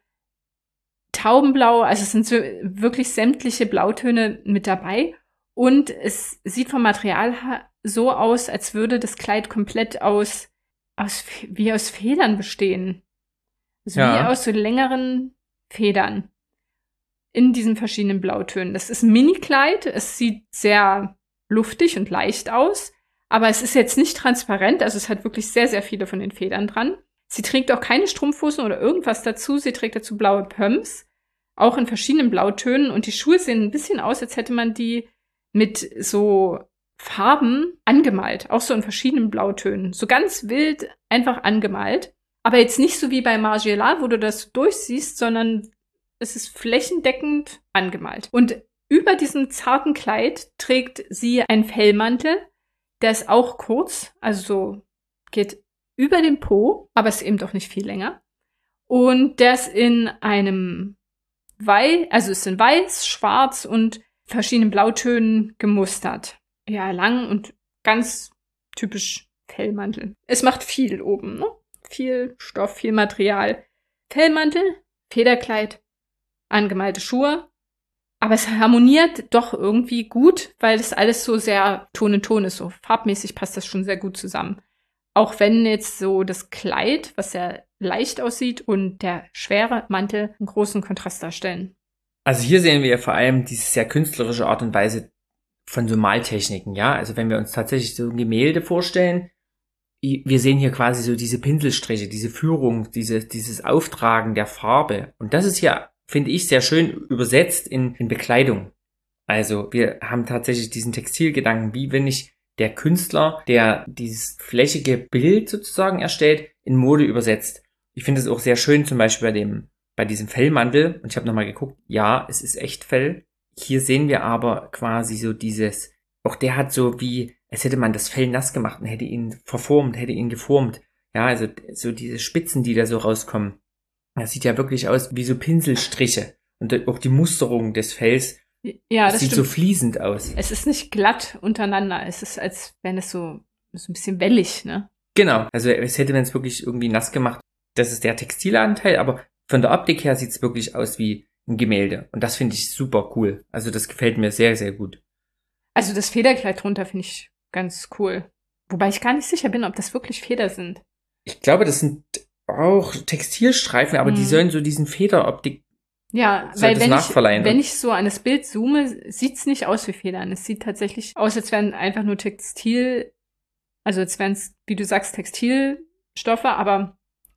taubenblau, also es sind so wirklich sämtliche Blautöne mit dabei. Und es sieht vom Material so aus, als würde das Kleid komplett aus, aus wie aus Federn bestehen. Also Ja. wie aus so längeren Federn in diesen verschiedenen Blautönen. Das ist ein Mini-Kleid, es sieht sehr luftig und leicht aus, aber es ist jetzt nicht transparent, also es hat wirklich sehr, sehr viele von den Federn dran. Sie trägt auch keine Strumpfhosen oder irgendwas dazu, sie trägt dazu blaue Pumps, auch in verschiedenen Blautönen und die Schuhe sehen ein bisschen aus, als hätte man die mit so Farben angemalt, auch so in verschiedenen Blautönen, so ganz wild einfach angemalt, aber jetzt nicht so wie bei Margiela, wo du das durchsiehst, sondern es ist flächendeckend angemalt. Und über diesem zarten Kleid trägt sie einen Fellmantel, der ist auch kurz, also so geht über den Po, aber ist eben doch nicht viel länger. Und der ist in einem weiß, also es sind weiß, schwarz und verschiedenen Blautönen gemustert. Ja, lang und ganz typisch Fellmantel. Es macht viel oben, ne? Viel Stoff, viel Material. Fellmantel, Federkleid, angemalte Schuhe. Aber es harmoniert doch irgendwie gut, weil das alles so sehr Ton in Ton ist. So farbmäßig passt das schon sehr gut zusammen. Auch wenn jetzt so das Kleid, was sehr leicht aussieht, und der schwere Mantel einen großen Kontrast darstellen. Also hier sehen wir vor allem diese sehr künstlerische Art und Weise von so Maltechniken, ja. Also wenn wir uns tatsächlich so ein Gemälde vorstellen, wir sehen hier quasi so diese Pinselstriche, diese Führung, diese, dieses Auftragen der Farbe. Und das ist hier, finde ich, sehr schön übersetzt in, in Bekleidung. Also wir haben tatsächlich diesen Textilgedanken, wie wenn ich der Künstler, der dieses flächige Bild sozusagen erstellt, in Mode übersetzt. Ich finde es auch sehr schön, zum Beispiel bei dem, bei diesem Fellmantel. Und ich habe nochmal geguckt, ja, es ist echt Fell. Hier sehen wir aber quasi so dieses, auch der hat so wie, als hätte man das Fell nass gemacht und hätte ihn verformt, hätte ihn geformt. Ja, also so diese Spitzen, die da so rauskommen. Das sieht ja wirklich aus wie so Pinselstriche. Und auch die Musterung des Fells ja, das sieht stimmt. so fließend aus. Es ist nicht glatt untereinander. Es ist, als wenn es so, so ein bisschen wellig, ne? Genau. Also es hätte man es wirklich irgendwie nass gemacht. Das ist der Textilanteil, aber von der Optik her sieht es wirklich aus wie ein Gemälde. Und das finde ich super cool. Also das gefällt mir sehr, sehr gut. Also das Federkleid drunter finde ich ganz cool. Wobei ich gar nicht sicher bin, ob das wirklich Feder sind. Ich glaube, das sind auch Textilstreifen, aber hm. die sollen so diesen Federoptik ja, weil wenn ich, wenn ich so an das Bild zoome, sieht's nicht aus wie Federn. Es sieht tatsächlich aus, als wären einfach nur Textil, also als wären es, wie du sagst, Textilstoffe, aber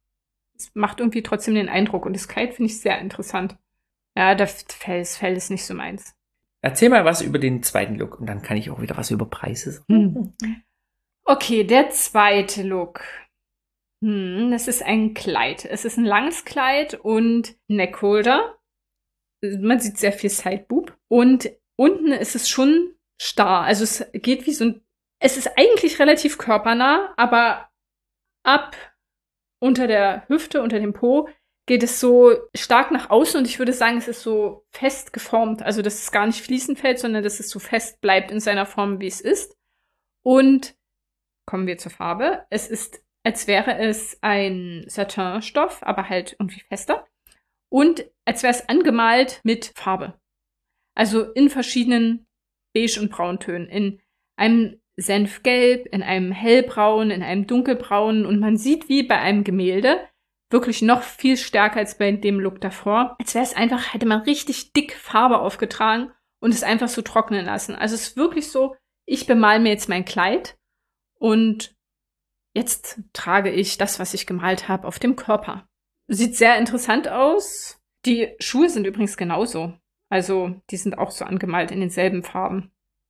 es macht irgendwie trotzdem den Eindruck. Und das Kleid finde ich sehr interessant. Ja, das Fell, das Fell ist nicht so meins. Erzähl mal was über den zweiten Look und dann kann ich auch wieder was über Preise sagen. Hm. Okay, der zweite Look. Hm, das ist ein Kleid. Es ist ein langes Kleid und Neckholder. Man sieht sehr viel Sideboob. Und unten ist es schon starr. Also es geht wie so ein, es ist eigentlich relativ körpernah, aber ab unter der Hüfte, unter dem Po, geht es so stark nach außen und ich würde sagen, es ist so fest geformt. Also, dass es gar nicht fließend fällt, sondern dass es so fest bleibt in seiner Form, wie es ist. Und kommen wir zur Farbe. Es ist, als wäre es ein Satinstoff, aber halt irgendwie fester. Und als wäre es angemalt mit Farbe. Also in verschiedenen Beige- und Brauntönen. In einem Senfgelb, in einem hellbraun, in einem dunkelbraun. Und man sieht wie bei einem Gemälde, wirklich noch viel stärker als bei dem Look davor. Als wäre es einfach, hätte man richtig dick Farbe aufgetragen und es einfach so trocknen lassen. Also es ist wirklich so, ich bemal mir jetzt mein Kleid und jetzt trage ich das, was ich gemalt habe, auf dem Körper. Sieht sehr interessant aus. Die Schuhe sind übrigens genauso. Also die sind auch so angemalt in denselben Farben.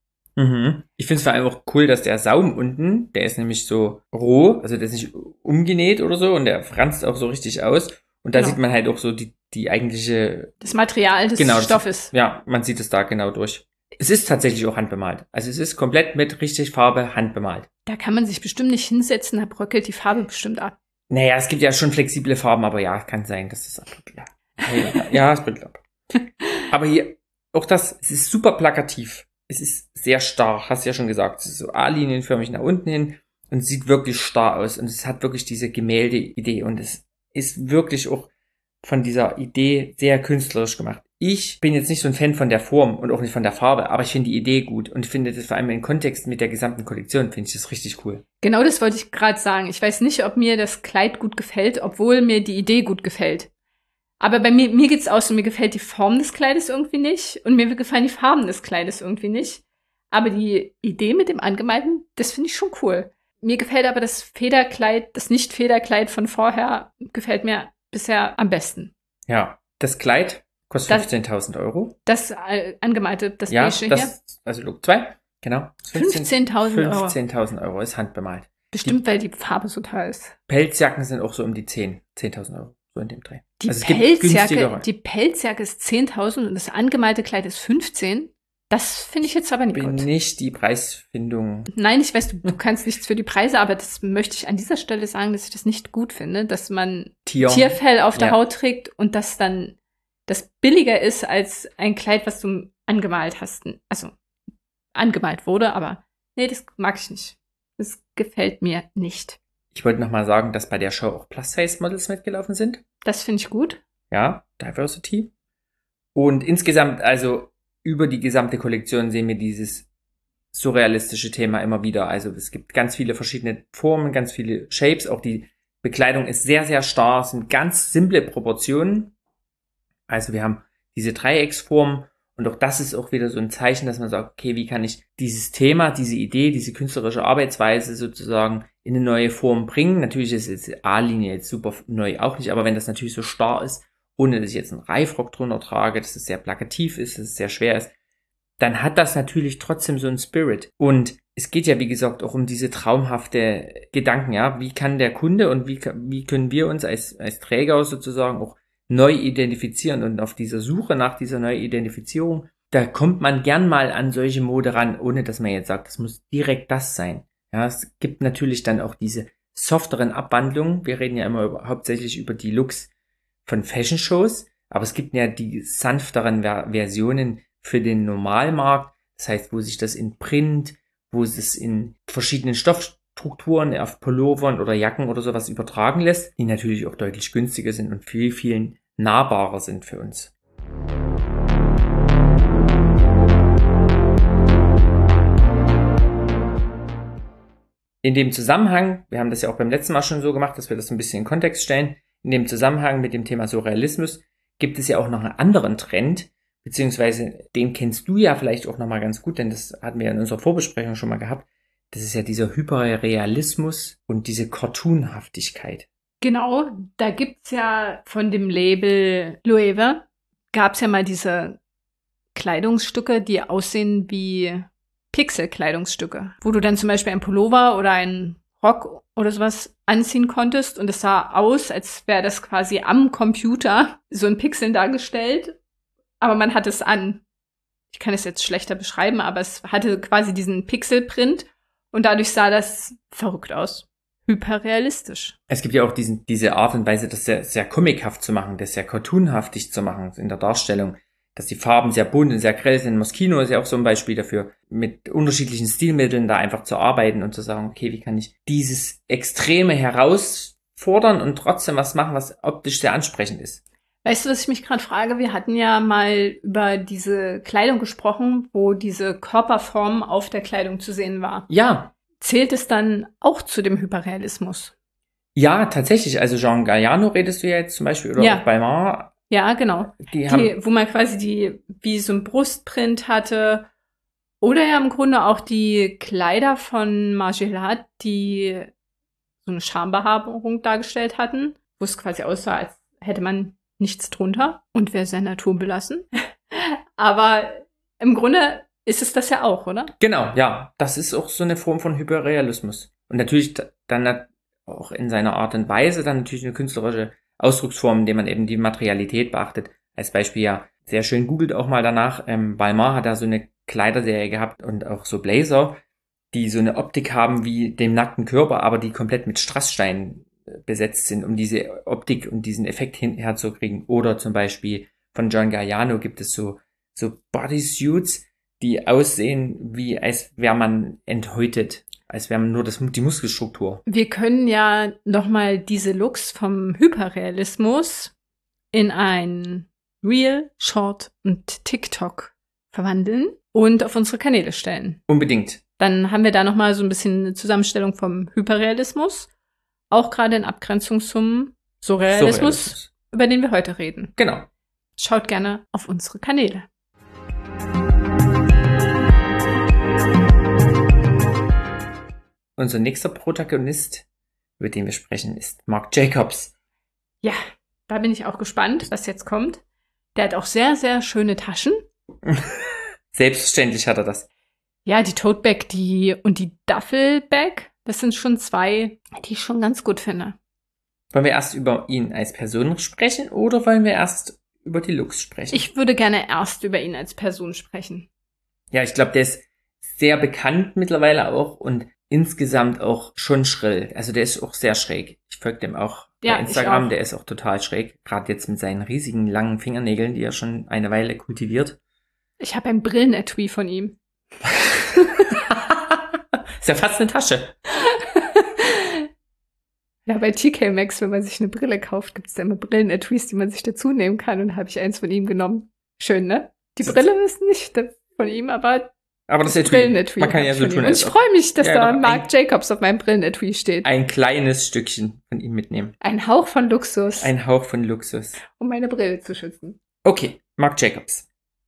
Mhm. Ich finde es vor allem auch cool, dass der Saum unten, der ist nämlich so roh, also der ist nicht umgenäht oder so und der franzt auch so richtig aus. Und da genau. sieht man halt auch so die, die eigentliche... Das Material des genau, Stoffes. Das, ja, man sieht es da genau durch. Es ist tatsächlich auch handbemalt. Also es ist komplett mit richtig Farbe handbemalt. Da kann man sich bestimmt nicht hinsetzen, da bröckelt die Farbe bestimmt ab. Naja, es gibt ja schon flexible Farben, aber ja, kann sein, dass das abbröckelt. Ja, ja, es bröckelt ab. Aber hier, auch das, es ist super plakativ. Es ist sehr starr, hast du ja schon gesagt. Es ist so A-linienförmig nach unten hin und sieht wirklich starr aus. Und es hat wirklich diese Gemälde-Idee. Und es ist wirklich auch von dieser Idee sehr künstlerisch gemacht. Ich bin jetzt nicht so ein Fan von der Form und auch nicht von der Farbe, aber ich finde die Idee gut und finde das vor allem im Kontext mit der gesamten Kollektion, finde ich das richtig cool. Genau das wollte ich gerade sagen. Ich weiß nicht, ob mir das Kleid gut gefällt, obwohl mir die Idee gut gefällt. Aber bei mir, mir geht's auch so, mir gefällt die Form des Kleides irgendwie nicht und mir gefallen die Farben des Kleides irgendwie nicht. Aber die Idee mit dem Angemalten, das finde ich schon cool. Mir gefällt aber das Federkleid, das Nicht-Federkleid von vorher, gefällt mir bisher am besten. Ja, das Kleid kostet fünfzehntausend Euro. Das äh, angemalte, das ja, Beige das, hier? also Look zwei, genau. fünfzehntausend Euro. fünfzehntausend Euro ist handbemalt. Bestimmt, die, weil die Farbe so teuer ist. Pelzjacken sind auch so um die zehn, zehntausend Euro. So in dem Dreh. Die, also Pelzjacke, die Pelzjacke ist zehntausend und das angemalte Kleid ist fünfzehn. Das finde ich jetzt aber nicht gut. Ich bin nicht die Preisfindung. Nein, ich weiß, du, du kannst nichts für die Preise, aber das möchte ich an dieser Stelle sagen, dass ich das nicht gut finde, dass man Tier. Tierfell auf der ja. Haut trägt und das dann das billiger ist als ein Kleid, was du angemalt hast. Also angemalt wurde, aber nee, das mag ich nicht. Das gefällt mir nicht. Ich wollte nochmal sagen, dass bei der Show auch Plus-Size-Models mitgelaufen sind. Das finde ich gut. Ja, Diversity. Und insgesamt, also über die gesamte Kollektion sehen wir dieses surrealistische Thema immer wieder. Also es gibt ganz viele verschiedene Formen, ganz viele Shapes. Auch die Bekleidung ist sehr, sehr starr, sind ganz simple Proportionen. Also wir haben diese Dreiecksform und auch das ist auch wieder so ein Zeichen, dass man sagt, okay, wie kann ich dieses Thema, diese Idee, diese künstlerische Arbeitsweise sozusagen in eine neue Form bringen. Natürlich ist jetzt A-Linie jetzt super neu auch nicht, aber wenn das natürlich so starr ist, ohne dass ich jetzt einen Reifrock drunter trage, dass es sehr plakativ ist, dass es sehr schwer ist, dann hat das natürlich trotzdem so einen Spirit. Und es geht ja, wie gesagt, auch um diese traumhafte Gedanken, ja. Wie kann der Kunde und wie, wie können wir uns als, als Träger sozusagen auch neu identifizieren, und auf dieser Suche nach dieser Neuidentifizierung, da kommt man gern mal an solche Mode ran, ohne dass man jetzt sagt, das muss direkt das sein. Ja, es gibt natürlich dann auch diese softeren Abwandlungen. Wir reden ja immer über, hauptsächlich über die Looks von Fashion-Shows, aber es gibt ja die sanfteren Ver- Versionen für den Normalmarkt. Das heißt, wo sich das in Print, wo es in verschiedenen Stoffstrukturen auf Pullovern oder Jacken oder sowas übertragen lässt, die natürlich auch deutlich günstiger sind und viel, viel nahbarer sind für uns. In dem Zusammenhang, wir haben das ja auch beim letzten Mal schon so gemacht, dass wir das ein bisschen in Kontext stellen, in dem Zusammenhang mit dem Thema Surrealismus gibt es ja auch noch einen anderen Trend, beziehungsweise den kennst du ja vielleicht auch nochmal ganz gut, denn das hatten wir in unserer Vorbesprechung schon mal gehabt. Das ist ja dieser Hyperrealismus und diese Cartoonhaftigkeit. Genau, da gibt's ja von dem Label Loewe, gab's ja mal diese Kleidungsstücke, die aussehen wie Pixel-Kleidungsstücke, wo du dann zum Beispiel ein Pullover oder einen Rock oder sowas anziehen konntest und es sah aus, als wäre das quasi am Computer so in Pixeln dargestellt, aber man hat es an. Ich kann es jetzt schlechter beschreiben, aber es hatte quasi diesen Pixelprint und dadurch sah das verrückt aus. Hyperrealistisch. Es gibt ja auch diesen, diese Art und Weise, das sehr, sehr comichaft zu machen, das sehr cartoonhaftig zu machen in der Darstellung, dass die Farben sehr bunt und sehr grell sind. Moschino ist ja auch so ein Beispiel dafür, mit unterschiedlichen Stilmitteln da einfach zu arbeiten und zu sagen, okay, wie kann ich dieses Extreme herausfordern und trotzdem was machen, was optisch sehr ansprechend ist. Weißt du, was ich mich gerade frage? Wir hatten ja mal über diese Kleidung gesprochen, wo diese Körperform auf der Kleidung zu sehen war. Ja. Zählt es dann auch zu dem Hyperrealismus? Ja, tatsächlich. Also Jean Galliano redest du ja jetzt zum Beispiel, oder ja. auch Balmain. Ja, genau. Die, die haben, wo man quasi die, wie so ein Brustprint hatte. Oder ja im Grunde auch die Kleider von Margiela, die so eine Schambehaarung dargestellt hatten, wo es quasi aussah, als hätte man nichts drunter und wäre sehr naturbelassen. Aber im Grunde ist es das ja auch, oder? Genau, ja. Das ist auch so eine Form von Hyperrealismus. Und natürlich dann auch in seiner Art und Weise dann natürlich eine künstlerische Ausdrucksform, indem man eben die Materialität beachtet. Als Beispiel ja, sehr schön googelt auch mal danach, ähm, Balmain hat da so eine Kleiderserie gehabt und auch so Blazer, die so eine Optik haben wie dem nackten Körper, aber die komplett mit Strasssteinen besetzt sind, um diese Optik und diesen Effekt hin herzukriegen. Oder zum Beispiel von John Galliano gibt es so, so Bodysuits, die aussehen, wie als wäre man enthäutet, als wäre man nur das, die Muskelstruktur. Wir können ja nochmal diese Looks vom Hyperrealismus in ein Reel, Short und TikTok verwandeln und auf unsere Kanäle stellen. Unbedingt. Dann haben wir da nochmal so ein bisschen eine Zusammenstellung vom Hyperrealismus, auch gerade in Abgrenzung zum Surrealismus, Surrealismus, über den wir heute reden. Genau. Schaut gerne auf unsere Kanäle. Unser nächster Protagonist, über den wir sprechen, ist Marc Jacobs. Ja, da bin ich auch gespannt, was jetzt kommt. Der hat auch sehr, sehr schöne Taschen. Selbstverständlich hat er das. Ja, die Tote Bag die, und die Duffel Bag, das sind schon zwei, die ich schon ganz gut finde. Wollen wir erst über ihn als Person sprechen oder wollen wir erst über die Looks sprechen? Ich würde gerne erst über ihn als Person sprechen. Ja, ich glaube, der ist sehr bekannt mittlerweile auch und insgesamt auch schon schrill. Also der ist auch sehr schräg. Ich folge dem auch Ja, bei Instagram. ich auch. Der ist auch total schräg. Gerade jetzt mit seinen riesigen, langen Fingernägeln, die er schon eine Weile kultiviert. Ich habe ein Brillenetui von ihm. Ist ja fast eine Tasche. Ja, bei T K Maxx, wenn man sich eine Brille kauft, gibt es da immer Brillenetuis, die man sich dazu nehmen kann. Und da habe ich eins von ihm genommen. Schön, ne? Die Brille ist nicht von ihm, aber Aber das das Etui, Brillenetui. man kann ja hab ich so von ihm. tun, Und als ich ob freue mich, dass Ja, da doch, Marc ein- Jacobs auf meinem Brillenetui steht. ein kleines Stückchen von ihm mitnehmen. Ein Hauch von Luxus, Ein Hauch von Luxus. um meine Brille zu schützen. Okay, Marc Jacobs.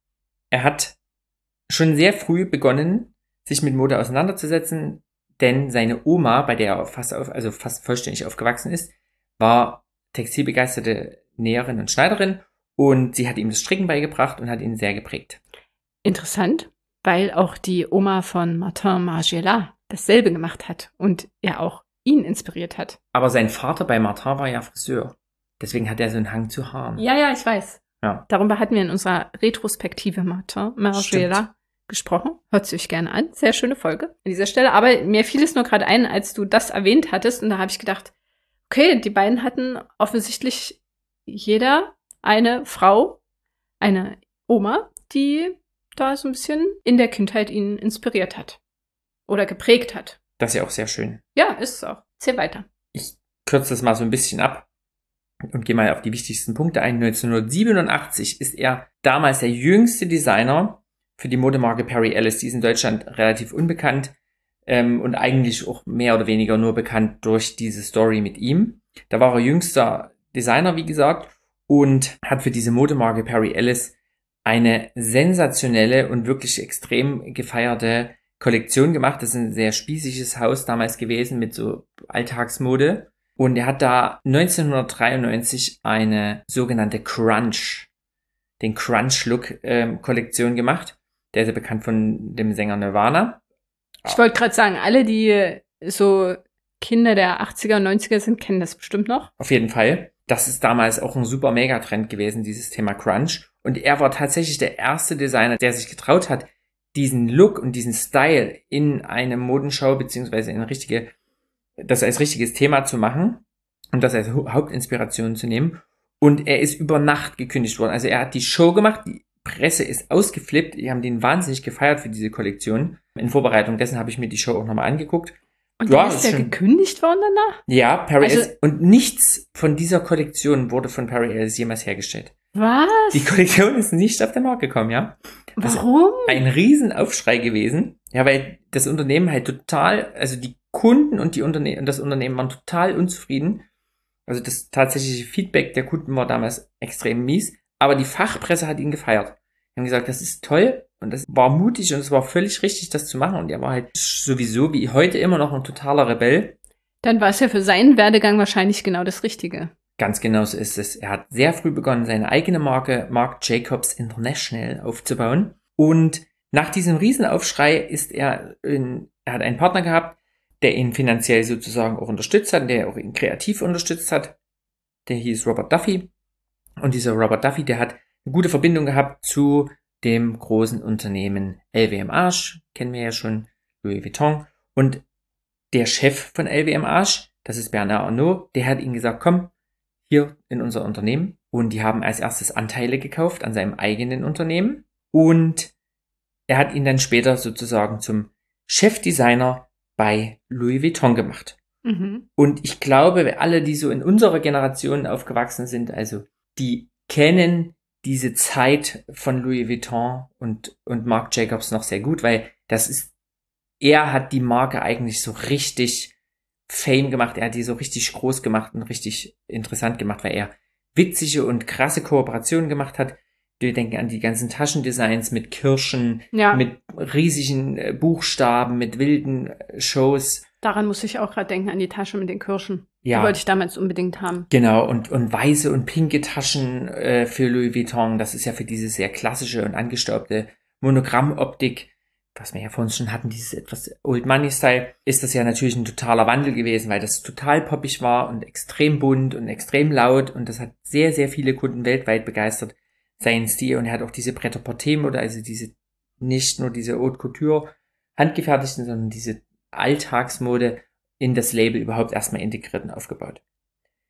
Er hat schon sehr früh begonnen, sich mit Mode auseinanderzusetzen, denn seine Oma, bei der er fast, auf, also fast vollständig aufgewachsen ist, war textilbegeisterte Näherin und Schneiderin und sie hat ihm das Stricken beigebracht und hat ihn sehr geprägt. Interessant, weil auch die Oma von Martin Margiela dasselbe gemacht hat und er auch ihn inspiriert hat. Aber sein Vater bei Martin war ja Friseur. Deswegen hat er so einen Hang zu Haaren. Ja, ja, ich weiß. Ja. Darüber hatten wir in unserer Retrospektive Martin Margiela Stimmt. gesprochen. Hört sich gerne an. Sehr schöne Folge an dieser Stelle. Aber mir fiel es nur gerade ein, als du das erwähnt hattest. Und da habe ich gedacht, okay, die beiden hatten offensichtlich jeder eine Frau, eine Oma, die da so ein bisschen in der Kindheit ihn inspiriert hat. Oder geprägt hat. Das ist ja auch sehr schön. Ja, ist es auch. Erzähl weiter. Ich kürze das mal so ein bisschen ab und gehe mal auf die wichtigsten Punkte ein. neunzehnhundertsiebenundachtzig ist er damals der jüngste Designer für die Modemarke Perry Ellis. Die ist in Deutschland relativ unbekannt ähm, und eigentlich auch mehr oder weniger nur bekannt durch diese Story mit ihm. Da war er jüngster Designer, wie gesagt, und hat für diese Modemarke Perry Ellis eine sensationelle und wirklich extrem gefeierte Kollektion gemacht. Das ist ein sehr spießiges Haus damals gewesen mit so Alltagsmode. Und er hat da neunzehnhundertdreiundneunzig eine sogenannte Crunch, den Crunch-Look-Kollektion ähm, gemacht. Der ist ja bekannt von dem Sänger Nirvana. Ich wollte gerade sagen, alle, die so Kinder der achtziger und neunziger sind, kennen das bestimmt noch. Auf jeden Fall. Das ist damals auch ein super Megatrend gewesen, dieses Thema Crunch. Und er war tatsächlich der erste Designer, der sich getraut hat, diesen Look und diesen Style in eine Modenschau beziehungsweise in eine richtige, das als richtiges Thema zu machen und das als Hauptinspiration zu nehmen. Und er ist über Nacht gekündigt worden. Also er hat die Show gemacht, die Presse ist ausgeflippt, die haben den wahnsinnig gefeiert für diese Kollektion. In Vorbereitung dessen habe ich mir die Show auch nochmal angeguckt. Und Ja, dann ist ist er schon- gekündigt worden danach? Ja, Perry Also- Ellis. Und nichts von dieser Kollektion wurde von Perry Ellis jemals hergestellt. Was? Die Kollektion ist nicht auf den Markt gekommen, ja. Also Warum? ein Riesenaufschrei gewesen. Ja, weil das Unternehmen halt total, also die Kunden und die Unternehmen und das Unternehmen waren total unzufrieden. Also das tatsächliche Feedback der Kunden war damals extrem mies, aber die Fachpresse hat ihn gefeiert. Die haben gesagt, das ist toll und das war mutig und es war völlig richtig, das zu machen und er war halt sowieso wie heute immer noch ein totaler Rebell. Dann war es ja für seinen Werdegang wahrscheinlich genau das Richtige. Ganz genau so ist es. Er hat sehr früh begonnen, seine eigene Marke Marc Jacobs International aufzubauen. Und nach diesem Riesenaufschrei ist er, in, er hat einen Partner gehabt, der ihn finanziell sozusagen auch unterstützt hat, der auch ihn kreativ unterstützt hat. Der hieß Robert Duffy. Und dieser Robert Duffy, der hat eine gute Verbindung gehabt zu dem großen Unternehmen L V M H, kennen wir ja schon, Louis Vuitton. Und der Chef von L V M H, das ist Bernard Arnault, der hat ihm gesagt, komm, hier in unser Unternehmen. Und die haben als erstes Anteile gekauft an seinem eigenen Unternehmen. Und er hat ihn dann später sozusagen zum Chefdesigner bei Louis Vuitton gemacht. Mhm. Und ich glaube, alle, die so in unserer Generation aufgewachsen sind, also die kennen diese Zeit von Louis Vuitton und, und Marc Jacobs noch sehr gut, weil das ist, er hat die Marke eigentlich so richtig Fame gemacht, er hat die so richtig groß gemacht und richtig interessant gemacht, weil er witzige und krasse Kooperationen gemacht hat. Wir denken an die ganzen Taschendesigns mit Kirschen, Ja, mit riesigen äh, Buchstaben, mit wilden äh, Shows. daran muss ich auch gerade denken, an die Tasche mit den Kirschen. Ja. Die wollte ich damals unbedingt haben. Genau, und, und weiße und pinke Taschen äh, für Louis Vuitton. Das ist ja für diese sehr klassische und angestaubte Monogrammoptik, was wir ja vorhin schon hatten, dieses etwas Old Money Style, ist das ja natürlich ein totaler Wandel gewesen, weil das total poppig war und extrem bunt und extrem laut und das hat sehr, sehr viele Kunden weltweit begeistert, seinen Stil. Und er hat auch diese Pret-à-Porter-Mode, also diese, nicht nur diese Haute Couture handgefertigten, sondern diese Alltagsmode in das Label überhaupt erstmal integriert und aufgebaut.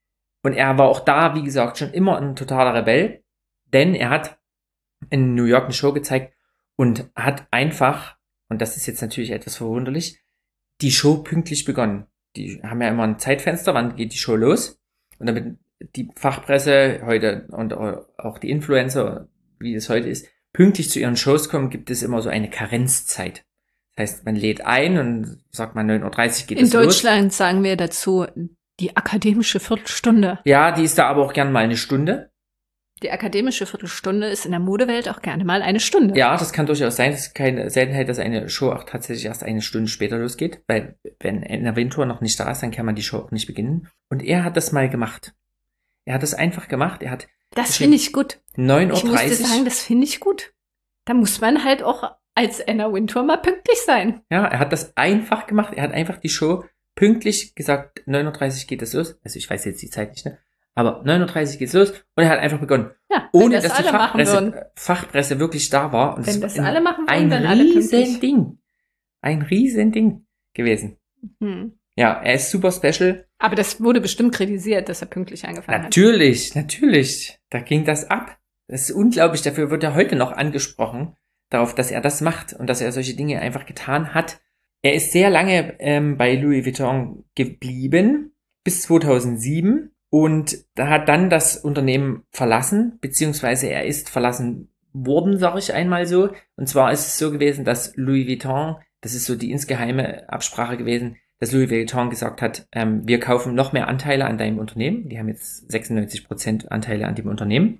Und er war auch da, wie gesagt, schon immer ein totaler Rebell, denn er hat in New York eine Show gezeigt und hat einfach, und das ist jetzt natürlich etwas verwunderlich, die Show pünktlich begonnen. Die haben ja immer ein Zeitfenster, wann geht die Show los? Und damit die Fachpresse heute und auch die Influencer, wie es heute ist, pünktlich zu ihren Shows kommen, gibt es immer so eine Karenzzeit. Das heißt, man lädt ein und sagt man neun Uhr dreißig geht es los. In Deutschland sagen wir dazu die akademische Viertelstunde. Ja, die ist da aber auch gern mal eine Stunde. Die akademische Viertelstunde ist in der Modewelt auch gerne mal eine Stunde. Ja, das kann durchaus sein. Es ist keine Seltenheit, dass eine Show auch tatsächlich erst eine Stunde später losgeht. Weil wenn ein Aventur noch nicht da ist, dann kann man die Show auch nicht beginnen. Und er hat das mal gemacht. Er hat das einfach gemacht. Er hat Das finde ich gut. neun Uhr dreißig. Ich muss dir sagen, das finde ich gut. Da muss man halt auch als Anna Wintour mal pünktlich sein. Ja, er hat das einfach gemacht. Er hat einfach die Show pünktlich gesagt, neun Uhr dreißig geht es los. Also ich weiß jetzt die Zeit nicht, ne? Aber neun Uhr dreißig geht's los und er hat einfach begonnen. Ja, ohne das dass die Fachpresse, Fachpresse wirklich da war. Und wenn das das war alle machen ein würden, dann alle pünktlich. riesen Ding. Ein riesen Ding gewesen. Hm. Ja, er ist super special. Aber das wurde bestimmt kritisiert, dass er pünktlich angefangen Natürlich, hat. Natürlich. Da ging das ab. Das ist unglaublich. Dafür wird er heute noch angesprochen, darauf, dass er das macht und dass er solche Dinge einfach getan hat. Er ist sehr lange ähm, bei Louis Vuitton geblieben, bis zweitausendsieben. Und da hat dann das Unternehmen verlassen, beziehungsweise er ist verlassen worden, sage ich einmal so. Und zwar ist es so gewesen, dass Louis Vuitton, das ist so die insgeheime Absprache gewesen, dass Louis Vuitton gesagt hat, ähm, wir kaufen noch mehr Anteile an deinem Unternehmen. Die haben jetzt sechsundneunzig Prozent Anteile an dem Unternehmen.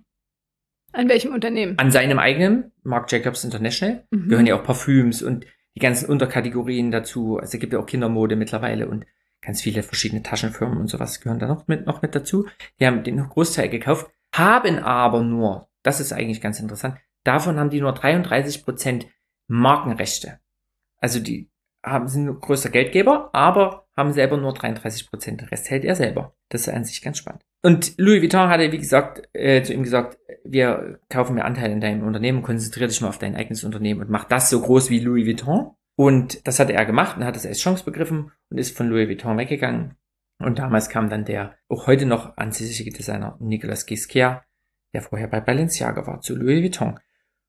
An welchem Unternehmen? An seinem eigenen, Marc Jacobs International. Mhm. Gehören ja auch Parfüms und die ganzen Unterkategorien dazu. Also es gibt ja auch Kindermode mittlerweile und ganz viele verschiedene Taschenfirmen und sowas gehören da noch mit, noch mit dazu. Die haben den Großteil gekauft, haben aber nur, das ist eigentlich ganz interessant, davon haben die nur dreiunddreißig Prozent Markenrechte. Also die haben, sind nur größter Geldgeber, aber haben selber nur dreiunddreißig Prozent. Der Rest hält er selber. Das ist an sich ganz spannend. Und Louis Vuitton hatte, wie gesagt, äh, zu ihm gesagt, wir kaufen mehr Anteile in deinem Unternehmen, konzentriere dich mal auf dein eigenes Unternehmen und mach das so groß wie Louis Vuitton. Und das hat er gemacht und hat es als Chance begriffen und ist von Louis Vuitton weggegangen. Und damals kam dann der auch heute noch ansässige Designer Nicolas Ghesquière, der vorher bei Balenciaga war, zu Louis Vuitton.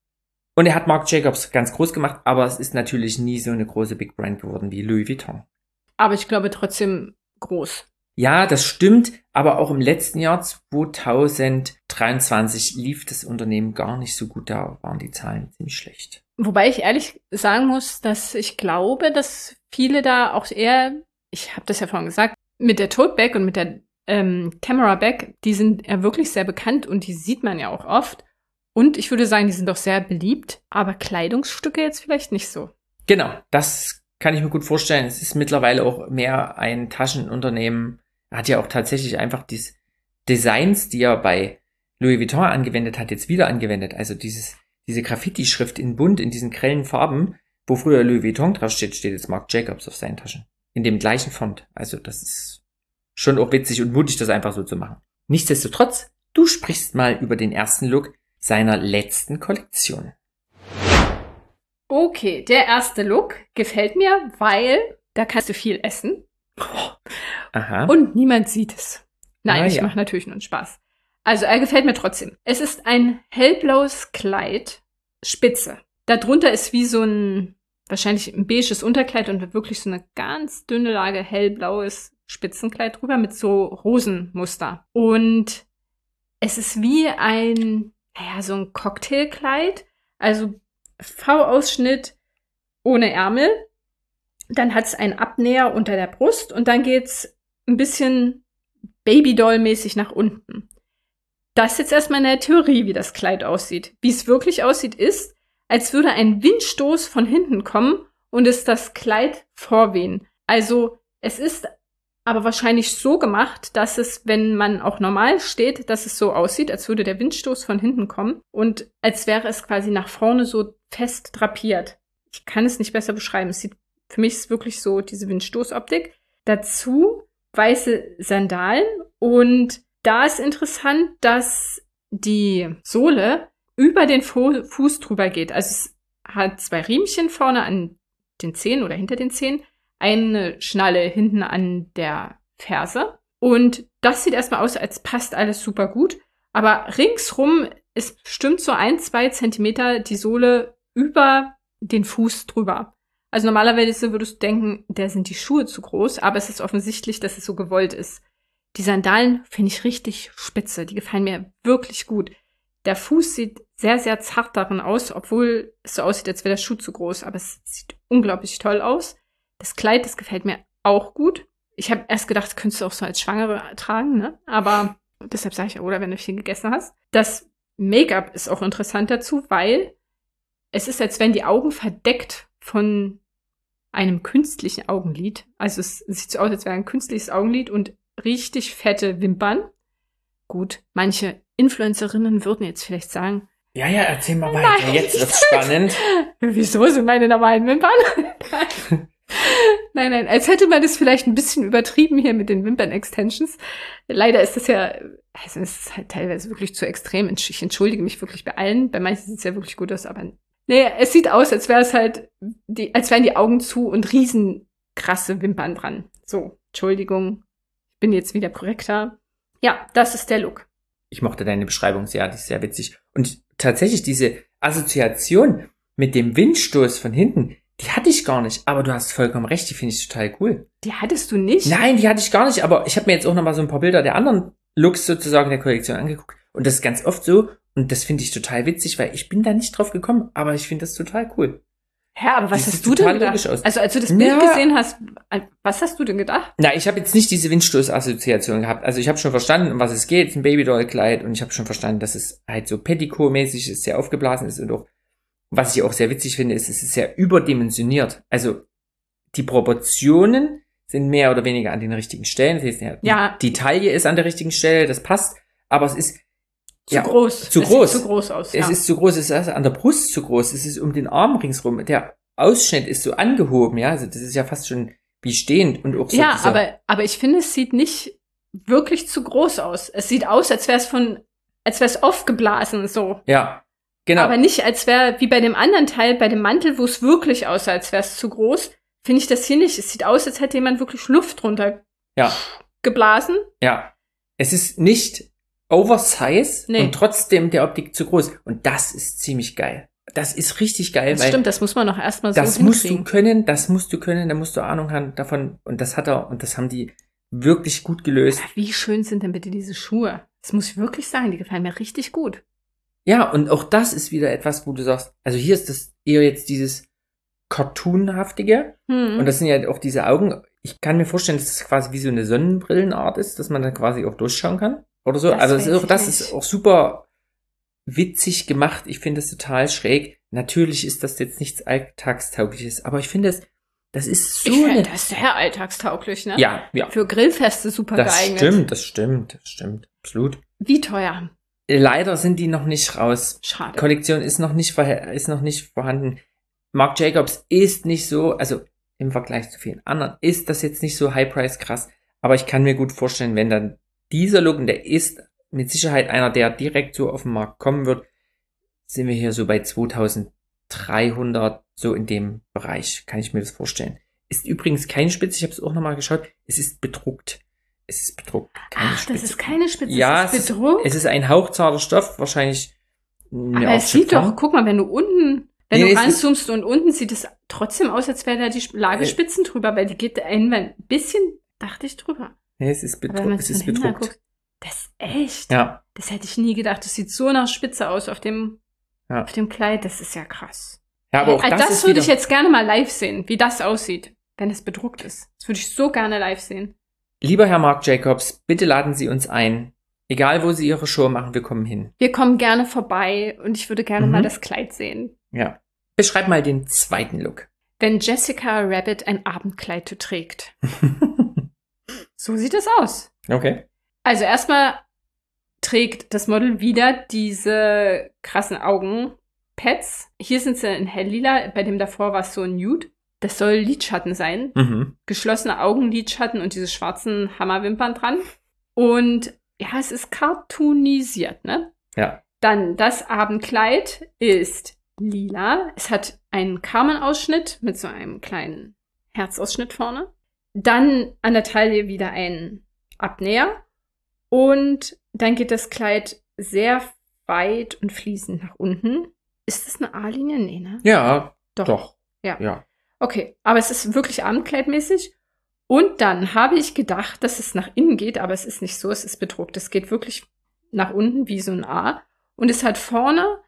Und er hat Marc Jacobs ganz groß gemacht, aber es ist natürlich nie so eine große Big Brand geworden wie Louis Vuitton. Aber ich glaube trotzdem groß. Ja, das stimmt, aber auch im letzten Jahr zweitausenddreiundzwanzig lief das Unternehmen gar nicht so gut, da waren die Zahlen ziemlich schlecht. Wobei ich ehrlich sagen muss, dass ich glaube, dass viele da auch eher, ich habe das ja vorhin gesagt, mit der Tote Bag und mit der ähm, Camera Bag, die sind ja wirklich sehr bekannt und die sieht man ja auch oft. Und ich würde sagen, die sind doch sehr beliebt, aber Kleidungsstücke jetzt vielleicht nicht so. Genau, das kann ich mir gut vorstellen. Es ist mittlerweile auch mehr ein Taschenunternehmen. Er hat ja auch tatsächlich einfach diese Designs, die er bei Louis Vuitton angewendet hat, jetzt wieder angewendet. Also dieses, diese Graffiti-Schrift in bunt, in diesen grellen Farben, wo früher Louis Vuitton draufsteht, steht jetzt Marc Jacobs auf seinen Taschen. In dem gleichen Font. Also das ist schon auch witzig und mutig, das einfach so zu machen. Nichtsdestotrotz, du sprichst mal über den ersten Look seiner letzten Kollektion. Okay, der erste Look gefällt mir, weil da kannst du viel essen. Aha. Und niemand sieht es. Nein, Ah, ich ja. mache natürlich nur einen Spaß. Also, er gefällt mir trotzdem. Es ist ein hellblaues Kleid, Spitze. Darunter ist wie so ein, wahrscheinlich ein beiges Unterkleid und wirklich so eine ganz dünne Lage hellblaues Spitzenkleid drüber mit so Rosenmuster. Und es ist wie ein, naja, so ein Cocktailkleid. Also V-Ausschnitt ohne Ärmel. Dann hat es einen Abnäher unter der Brust und dann geht's ein bisschen Babydoll-mäßig nach unten. Das ist jetzt erstmal in der Theorie, wie das Kleid aussieht. Wie es wirklich aussieht, ist, als würde ein Windstoß von hinten kommen und es das Kleid vorwehen. Also es ist aber wahrscheinlich so gemacht, dass es, wenn man auch normal steht, dass es so aussieht, als würde der Windstoß von hinten kommen und als wäre es quasi nach vorne so fest drapiert. Ich kann es nicht besser beschreiben. Es sieht für mich ist wirklich so diese Windstoßoptik. Dazu weiße Sandalen und da ist interessant, dass die Sohle über den Fu- Fuß drüber geht. Also es hat zwei Riemchen vorne an den Zehen oder hinter den Zehen, eine Schnalle hinten an der Ferse Und das sieht erstmal aus, als passt alles super gut. Aber ringsrum ist bestimmt so ein, zwei Zentimeter die Sohle über den Fuß drüber. Also normalerweise würdest du denken, da sind die Schuhe zu groß, aber es ist offensichtlich, dass es so gewollt ist. Die Sandalen finde ich richtig spitze. Die gefallen mir wirklich gut. Der Fuß sieht sehr, sehr zart darin aus, obwohl es so aussieht, als wäre der Schuh zu groß. Aber es sieht unglaublich toll aus. Das Kleid, das gefällt mir auch gut. Ich habe erst gedacht, könntest du auch so als Schwangere tragen, ne? Aber deshalb sage ich, oder wenn du viel gegessen hast. Das Make-up ist auch interessant dazu, weil es ist, als wären die Augen verdeckt von einem künstlichen Augenlid. Also es sieht so aus, als wäre ein künstliches Augenlid und richtig fette Wimpern. Gut, manche Influencerinnen würden jetzt vielleicht sagen, Ja, ja, erzähl mal weiter. Nein. Jetzt wird's spannend. wieso sind meine normalen Wimpern? Nein, nein, als hätte man das vielleicht ein bisschen übertrieben hier mit den Wimpern-Extensions. Leider ist das ja, also es ist halt teilweise wirklich zu extrem. Ich entschuldige mich wirklich bei allen. Bei manchen sieht es ja wirklich gut aus, aber nee, es sieht aus, als wäre es halt, die, als wären die Augen zu und riesen krasse Wimpern dran. So, Entschuldigung, ich bin jetzt wieder korrekter. Ja, das ist der Look. Ich mochte deine Beschreibung sehr, die ist sehr witzig. Und tatsächlich diese Assoziation mit dem Windstoß von hinten, die hatte ich gar nicht. Aber du hast vollkommen recht, die finde ich total cool. Die hattest du nicht? Nein, die hatte ich gar nicht. Aber ich habe mir jetzt auch noch mal so ein paar Bilder der anderen Looks sozusagen der Kollektion angeguckt. Und das ist ganz oft so. Und das finde ich total witzig, weil ich bin da nicht drauf gekommen. Aber ich finde das total cool. Ja, aber was Die hast sieht du denn total gedacht? logisch aus. Also als du das Bild Ja. gesehen hast, was hast du denn gedacht? Na, ich habe jetzt nicht diese Windstoß-Assoziation gehabt. Also ich habe schon verstanden, um was es geht. Es ist ein Babydoll-Kleid. Und ich habe schon verstanden, dass es halt so Petticoat-mäßig ist, sehr aufgeblasen ist. Und auch, was ich auch sehr witzig finde, ist, es ist sehr überdimensioniert. Also die Proportionen sind mehr oder weniger an den richtigen Stellen. Das heißt, ja, die, Ja. die Taille ist an der richtigen Stelle, das passt. Aber es ist Zu ja, groß. Zu es groß. Sieht zu groß aus. Es ja. ist zu groß, es ist an der Brust zu groß, es ist um den Arm ringsrum. Der Ausschnitt ist so angehoben, ja. Also das ist ja fast schon wie stehend und auch so. Ja, dieser, aber, aber ich finde, es sieht nicht wirklich zu groß aus. Es sieht aus, als wäre es von, als wäre es aufgeblasen, so. Ja, genau. Aber nicht, als wäre, wie bei dem anderen Teil, bei dem Mantel, wo es wirklich aussah, als wäre es zu groß, finde ich das hier nicht. Es sieht aus, als hätte jemand wirklich Luft drunter ja, geblasen. ja. Es ist nicht Oversize Nee. und trotzdem der Optik zu groß. Und das ist ziemlich geil. Das ist richtig geil, Das weil stimmt, das muss man noch erstmal so das musst du hinkriegen. können, das musst du können, da musst du Ahnung haben davon. Und das hat er, und das haben die wirklich gut gelöst. Aber wie schön sind denn bitte diese Schuhe? Das muss ich wirklich sagen, die gefallen mir richtig gut. Ja, und auch das ist wieder etwas, wo du sagst, also hier ist das eher jetzt dieses Cartoonhaftige. Hm. Und das sind ja auch diese Augen. Ich kann mir vorstellen, dass es quasi wie so eine Sonnenbrillenart ist, dass man dann quasi auch durchschauen kann. Oder so. Das also es weiß ist auch, ich das nicht. ist auch super witzig gemacht. Ich finde das total schräg. Natürlich ist das jetzt nichts Alltagstaugliches, aber ich finde es, das ist so ich eine. finde das sehr alltagstauglich, ne? Ja, ja. Für Grillfeste super Das geeignet. stimmt, das stimmt, das stimmt. Absolut. Wie teuer? Leider sind die noch nicht raus. Schade. Kollektion ist noch nicht vorher, ist noch nicht vorhanden. Marc Jacobs ist nicht so, also im Vergleich zu vielen anderen, ist das jetzt nicht so High-Price krass. Aber ich kann mir gut vorstellen, wenn dann dieser Look, und der ist mit Sicherheit einer, der direkt so auf den Markt kommen wird, sind wir hier so bei zweitausenddreihundert, so in dem Bereich, kann ich mir das vorstellen. Ist übrigens keine Spitze, ich habe es auch nochmal geschaut, es ist bedruckt. Es ist bedruckt, keine Ach, Spitze. das ist keine Spitze, Ja, das es ist ist, bedruckt. es ist ein hauchzarter Stoff, wahrscheinlich eine Aber es sieht Aufschrift. doch, guck mal, wenn du unten, wenn Nee, du es ranzoomst und unten sieht es trotzdem aus, als wäre da die Lagespitzen drüber, weil die geht ein, ein bisschen, dachte ich, drüber. Nee, es ist Aber wenn bedruckt. man Es von ist hinten bedruckt. anguckt, das ist echt. Ja, Das hätte ich nie gedacht. Das sieht so nach Spitze aus auf dem, Ja. auf dem Kleid. Das ist ja krass. ja, aber auch Äh, das, das ist würde wieder, ich jetzt gerne mal live sehen, wie das aussieht, wenn es bedruckt ist. Das würde ich so gerne live sehen. Lieber Herr Marc Jacobs, bitte laden Sie uns ein. Egal, wo Sie Ihre Show machen, wir kommen hin. Wir kommen gerne vorbei und ich würde gerne Mhm. mal das Kleid sehen. Ja. Beschreib mal den zweiten Look. Wenn Jessica Rabbit ein Abendkleid trägt. So sieht es aus. Okay. Also erstmal trägt das Model wieder diese krassen Augenpads. Hier sind sie in helllila, bei dem davor war es so ein Nude. Das soll Lidschatten sein. Mhm. Geschlossene Augenlidschatten und diese schwarzen Hammerwimpern dran. Und ja, es ist cartoonisiert, ne? Ja. Dann das Abendkleid ist lila. Es hat einen Carmen-Ausschnitt mit so einem kleinen Herzausschnitt vorne. Dann an der Taille wieder ein Abnäher. Und dann geht das Kleid sehr weit und fließend nach unten. Ist das eine A-Linie? Nee, ne? Ja, Doch. doch. Ja. ja. Okay, aber es ist wirklich abendkleidmäßig. Und dann habe ich gedacht, dass es nach innen geht, aber es ist nicht so, es ist bedruckt. Es geht wirklich nach unten wie so ein A. Und es hat vorne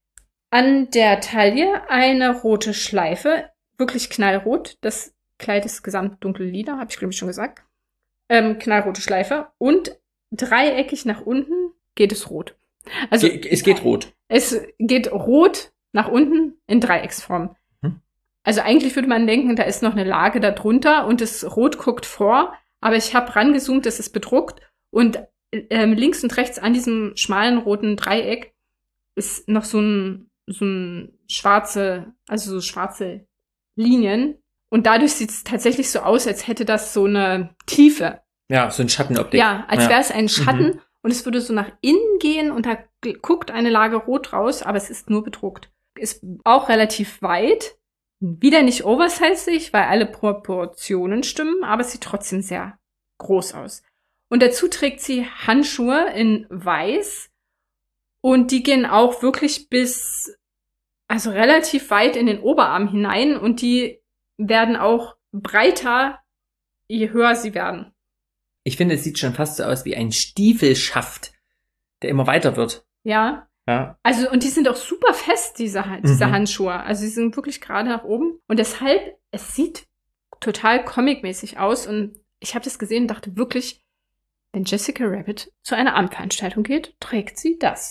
an der Taille eine rote Schleife, wirklich knallrot. Das Kleid ist gesamt dunkel lila, habe ich glaube ich schon gesagt. Ähm, knallrote Schleife. Und dreieckig nach unten geht es rot. Also Ge- es geht rot. Es geht rot nach unten in Dreiecksform. Hm. Also eigentlich würde man denken, da ist noch eine Lage da drunter und das Rot guckt vor. Aber ich habe rangezoomt, das ist bedruckt. Und ähm, links und rechts an diesem schmalen roten Dreieck ist noch so ein, so ein schwarze, also so schwarze Linien. Und dadurch sieht es tatsächlich so aus, als hätte das so eine Tiefe. Ja, so ein Schattenoptik. Ja, als ja. wäre es ein Schatten. Mhm. Und es würde so nach innen gehen und da guckt eine Lage rot raus, aber es ist nur bedruckt. Ist auch relativ weit. Wieder nicht oversizig, weil alle Proportionen stimmen, aber es sieht trotzdem sehr groß aus. Und dazu trägt sie Handschuhe in weiß. Und die gehen auch wirklich bis, also relativ weit in den Oberarm hinein. Und die werden auch breiter, je höher sie werden. Ich finde, es sieht schon fast so aus wie ein Stiefelschaft, der immer weiter wird. Ja. Ja. Also, und die sind auch super fest, diese, diese Mhm. Handschuhe. Also, sie sind wirklich gerade nach oben. Und deshalb, es sieht total comicmäßig aus. Und ich habe das gesehen und dachte wirklich, wenn Jessica Rabbit zu einer Abendveranstaltung geht, trägt sie das.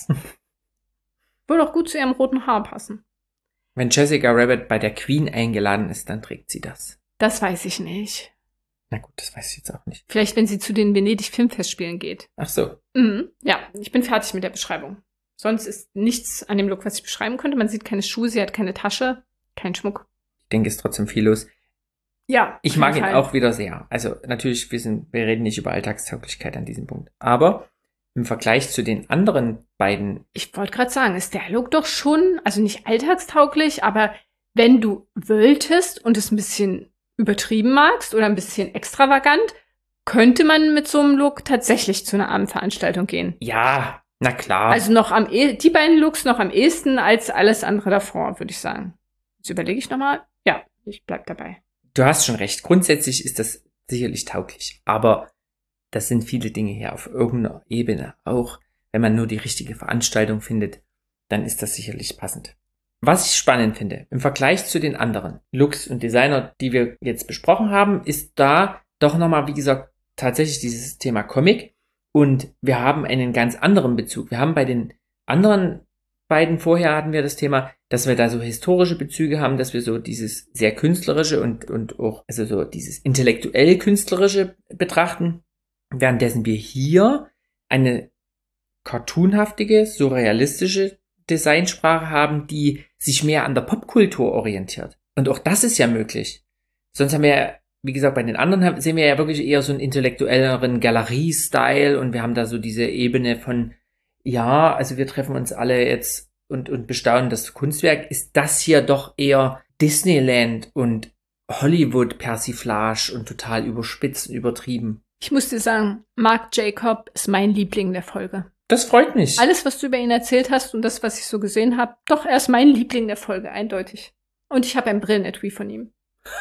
Würde auch gut zu ihrem roten Haar passen. Wenn Jessica Rabbit bei der Queen eingeladen ist, dann trägt sie das. Das weiß ich nicht. Na gut, das weiß ich jetzt auch nicht. Vielleicht, wenn sie zu den Venedig-Filmfestspielen geht. Ach so. Mhm. Ja, ich bin fertig mit der Beschreibung. Sonst ist nichts an dem Look, was ich beschreiben könnte. Man sieht keine Schuhe, sie hat keine Tasche, keinen Schmuck. Ich denke, es ist trotzdem viel los. Ja. Ich mag ihn auch wieder sehr. Also natürlich, wir sind, wir reden nicht über Alltagstauglichkeit an diesem Punkt. Aber im Vergleich zu den anderen beiden. Ich wollte gerade sagen, ist der Look doch schon, also nicht alltagstauglich, aber wenn du wolltest und es ein bisschen übertrieben magst oder ein bisschen extravagant, könnte man mit so einem Look tatsächlich zu einer Abendveranstaltung gehen. Ja, na klar. Also noch am eh- die beiden Looks noch am ehesten als alles andere davor, würde ich sagen. Jetzt überlege ich nochmal. Ja, ich bleib dabei. Du hast schon recht. Grundsätzlich ist das sicherlich tauglich. Aber das sind viele Dinge hier auf irgendeiner Ebene. Auch wenn man nur die richtige Veranstaltung findet, dann ist das sicherlich passend. Was ich spannend finde, im Vergleich zu den anderen Looks und Designer, die wir jetzt besprochen haben, ist da doch nochmal, wie gesagt, tatsächlich dieses Thema Comic. Und wir haben einen ganz anderen Bezug. Wir haben bei den anderen beiden vorher hatten wir das Thema, dass wir da so historische Bezüge haben, dass wir so dieses sehr künstlerische und, und auch, also so dieses intellektuell künstlerische betrachten. Währenddessen wir hier eine cartoonhaftige, surrealistische Designsprache haben, die sich mehr an der Popkultur orientiert. Und auch das ist ja möglich. Sonst haben wir ja, wie gesagt, bei den anderen sehen wir ja wirklich eher so einen intellektuelleren Galerie-Style und wir haben da so diese Ebene von, ja, also wir treffen uns alle jetzt und, und bestaunen das Kunstwerk. Ist das hier doch eher Disneyland und Hollywood-Persiflage und total überspitzt und übertrieben. Ich muss dir sagen, Marc Jacob ist mein Liebling der Folge. Das freut mich. Alles, was du über ihn erzählt hast und das, was ich so gesehen habe, doch, er ist mein Liebling der Folge, eindeutig. Und ich habe ein Brillenetui von ihm.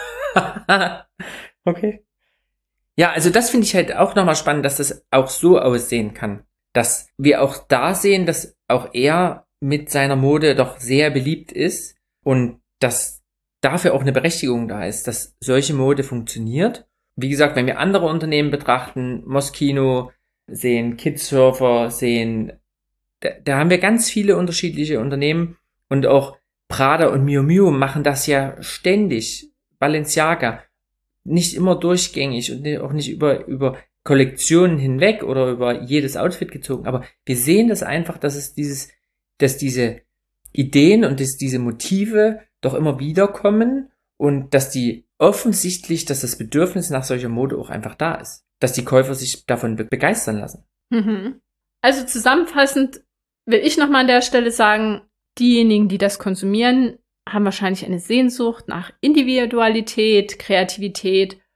Okay. Ja, also das finde ich halt auch nochmal spannend, dass das auch so aussehen kann. Dass wir auch da sehen, dass auch er mit seiner Mode doch sehr beliebt ist und dass dafür auch eine Berechtigung da ist, dass solche Mode funktioniert. Wie gesagt, wenn wir andere Unternehmen betrachten, Moschino sehen, Kidsurfer sehen, da, da haben wir ganz viele unterschiedliche Unternehmen und auch Prada und Miu Miu machen das ja ständig. Balenciaga, nicht immer durchgängig und auch nicht über, über Kollektionen hinweg oder über jedes Outfit gezogen, aber wir sehen das einfach, dass es dieses, dass diese Ideen und dass diese Motive doch immer wieder kommen und dass die offensichtlich, dass das Bedürfnis nach solcher Mode auch einfach da ist. Dass die Käufer sich davon be- begeistern lassen. Mhm. Also zusammenfassend will ich nochmal an der Stelle sagen, diejenigen, die das konsumieren, haben wahrscheinlich eine Sehnsucht nach Individualität, Kreativität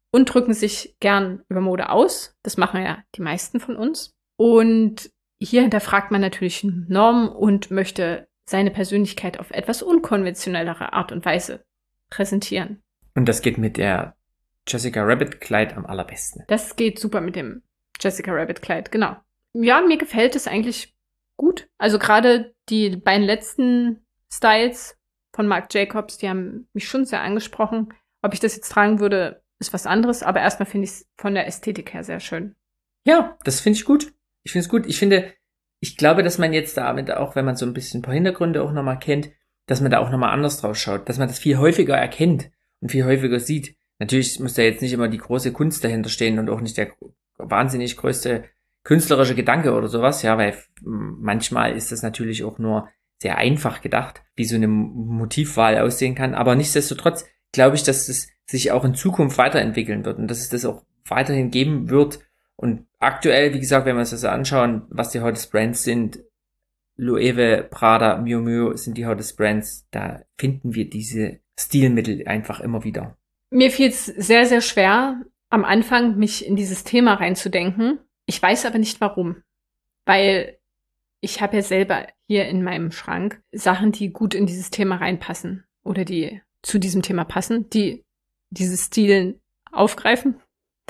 und drücken sich gern über Mode aus. Das machen ja die meisten von uns. Und hier hinterfragt man natürlich Normen und möchte seine Persönlichkeit auf etwas unkonventionellere Art und Weise präsentieren. Und das geht mit der Jessica Rabbit Kleid am allerbesten. Das geht super mit dem Jessica Rabbit Kleid, genau. Ja, mir gefällt es eigentlich gut. Also gerade die beiden letzten Styles von Marc Jacobs, die haben mich schon sehr angesprochen. Ob ich das jetzt tragen würde, ist was anderes. Aber erstmal finde ich es von der Ästhetik her sehr schön. Ja, das finde ich gut. Ich finde es gut. Ich finde, ich glaube, dass man jetzt damit auch, wenn man so ein bisschen ein paar Hintergründe auch nochmal kennt, dass man da auch nochmal anders drauf schaut. Dass man das viel häufiger erkennt und viel häufiger sieht. Natürlich muss da jetzt nicht immer die große Kunst dahinter stehen und auch nicht der wahnsinnig größte künstlerische Gedanke oder sowas, ja, weil manchmal ist das natürlich auch nur sehr einfach gedacht, wie so eine Motivwahl aussehen kann, aber nichtsdestotrotz glaube ich, dass es sich auch in Zukunft weiterentwickeln wird und dass es das auch weiterhin geben wird und aktuell, wie gesagt, wenn wir uns das anschauen, was die Hottest Brands sind, Loewe, Prada, Miu Miu sind die Hottest Brands, da finden wir diese Stilmittel einfach immer wieder. Mir fiel es sehr, sehr schwer, am Anfang mich in dieses Thema reinzudenken. Ich weiß aber nicht warum, weil ich habe ja selber hier in meinem Schrank Sachen, die gut in dieses Thema reinpassen oder die zu diesem Thema passen, die diese Stilen aufgreifen.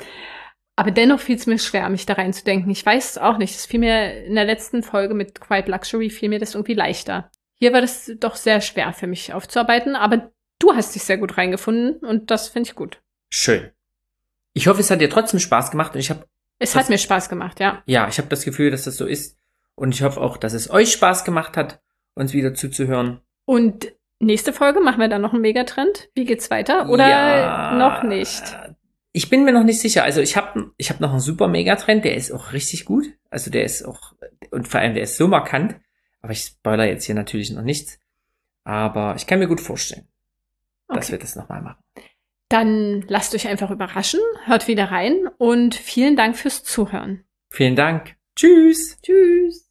Aber dennoch fiel es mir schwer, mich da reinzudenken. Ich weiß es auch nicht. Es fiel mir in der letzten Folge mit Quite Luxury fiel mir das irgendwie leichter. Hier war das doch sehr schwer für mich aufzuarbeiten, aber du hast dich sehr gut reingefunden und das finde ich gut. Schön. Ich hoffe, es hat dir trotzdem Spaß gemacht und ich habe Es hat mir Spaß gemacht, ja. Ja, ich habe das Gefühl, dass das so ist. Und ich hoffe auch, dass es euch Spaß gemacht hat, uns wieder zuzuhören. Und nächste Folge machen wir dann noch einen Megatrend. Wie geht's weiter? Oder ja, noch nicht? Ich bin mir noch nicht sicher. Also ich habe ich hab noch einen super Megatrend, der ist auch richtig gut. Also der ist auch, und vor allem der ist so markant. Aber ich spoiler jetzt hier natürlich noch nichts. Aber ich kann mir gut vorstellen, okay, dass wir das nochmal machen. Dann lasst euch einfach überraschen, hört wieder rein und vielen Dank fürs Zuhören. Vielen Dank. Tschüss. Tschüss.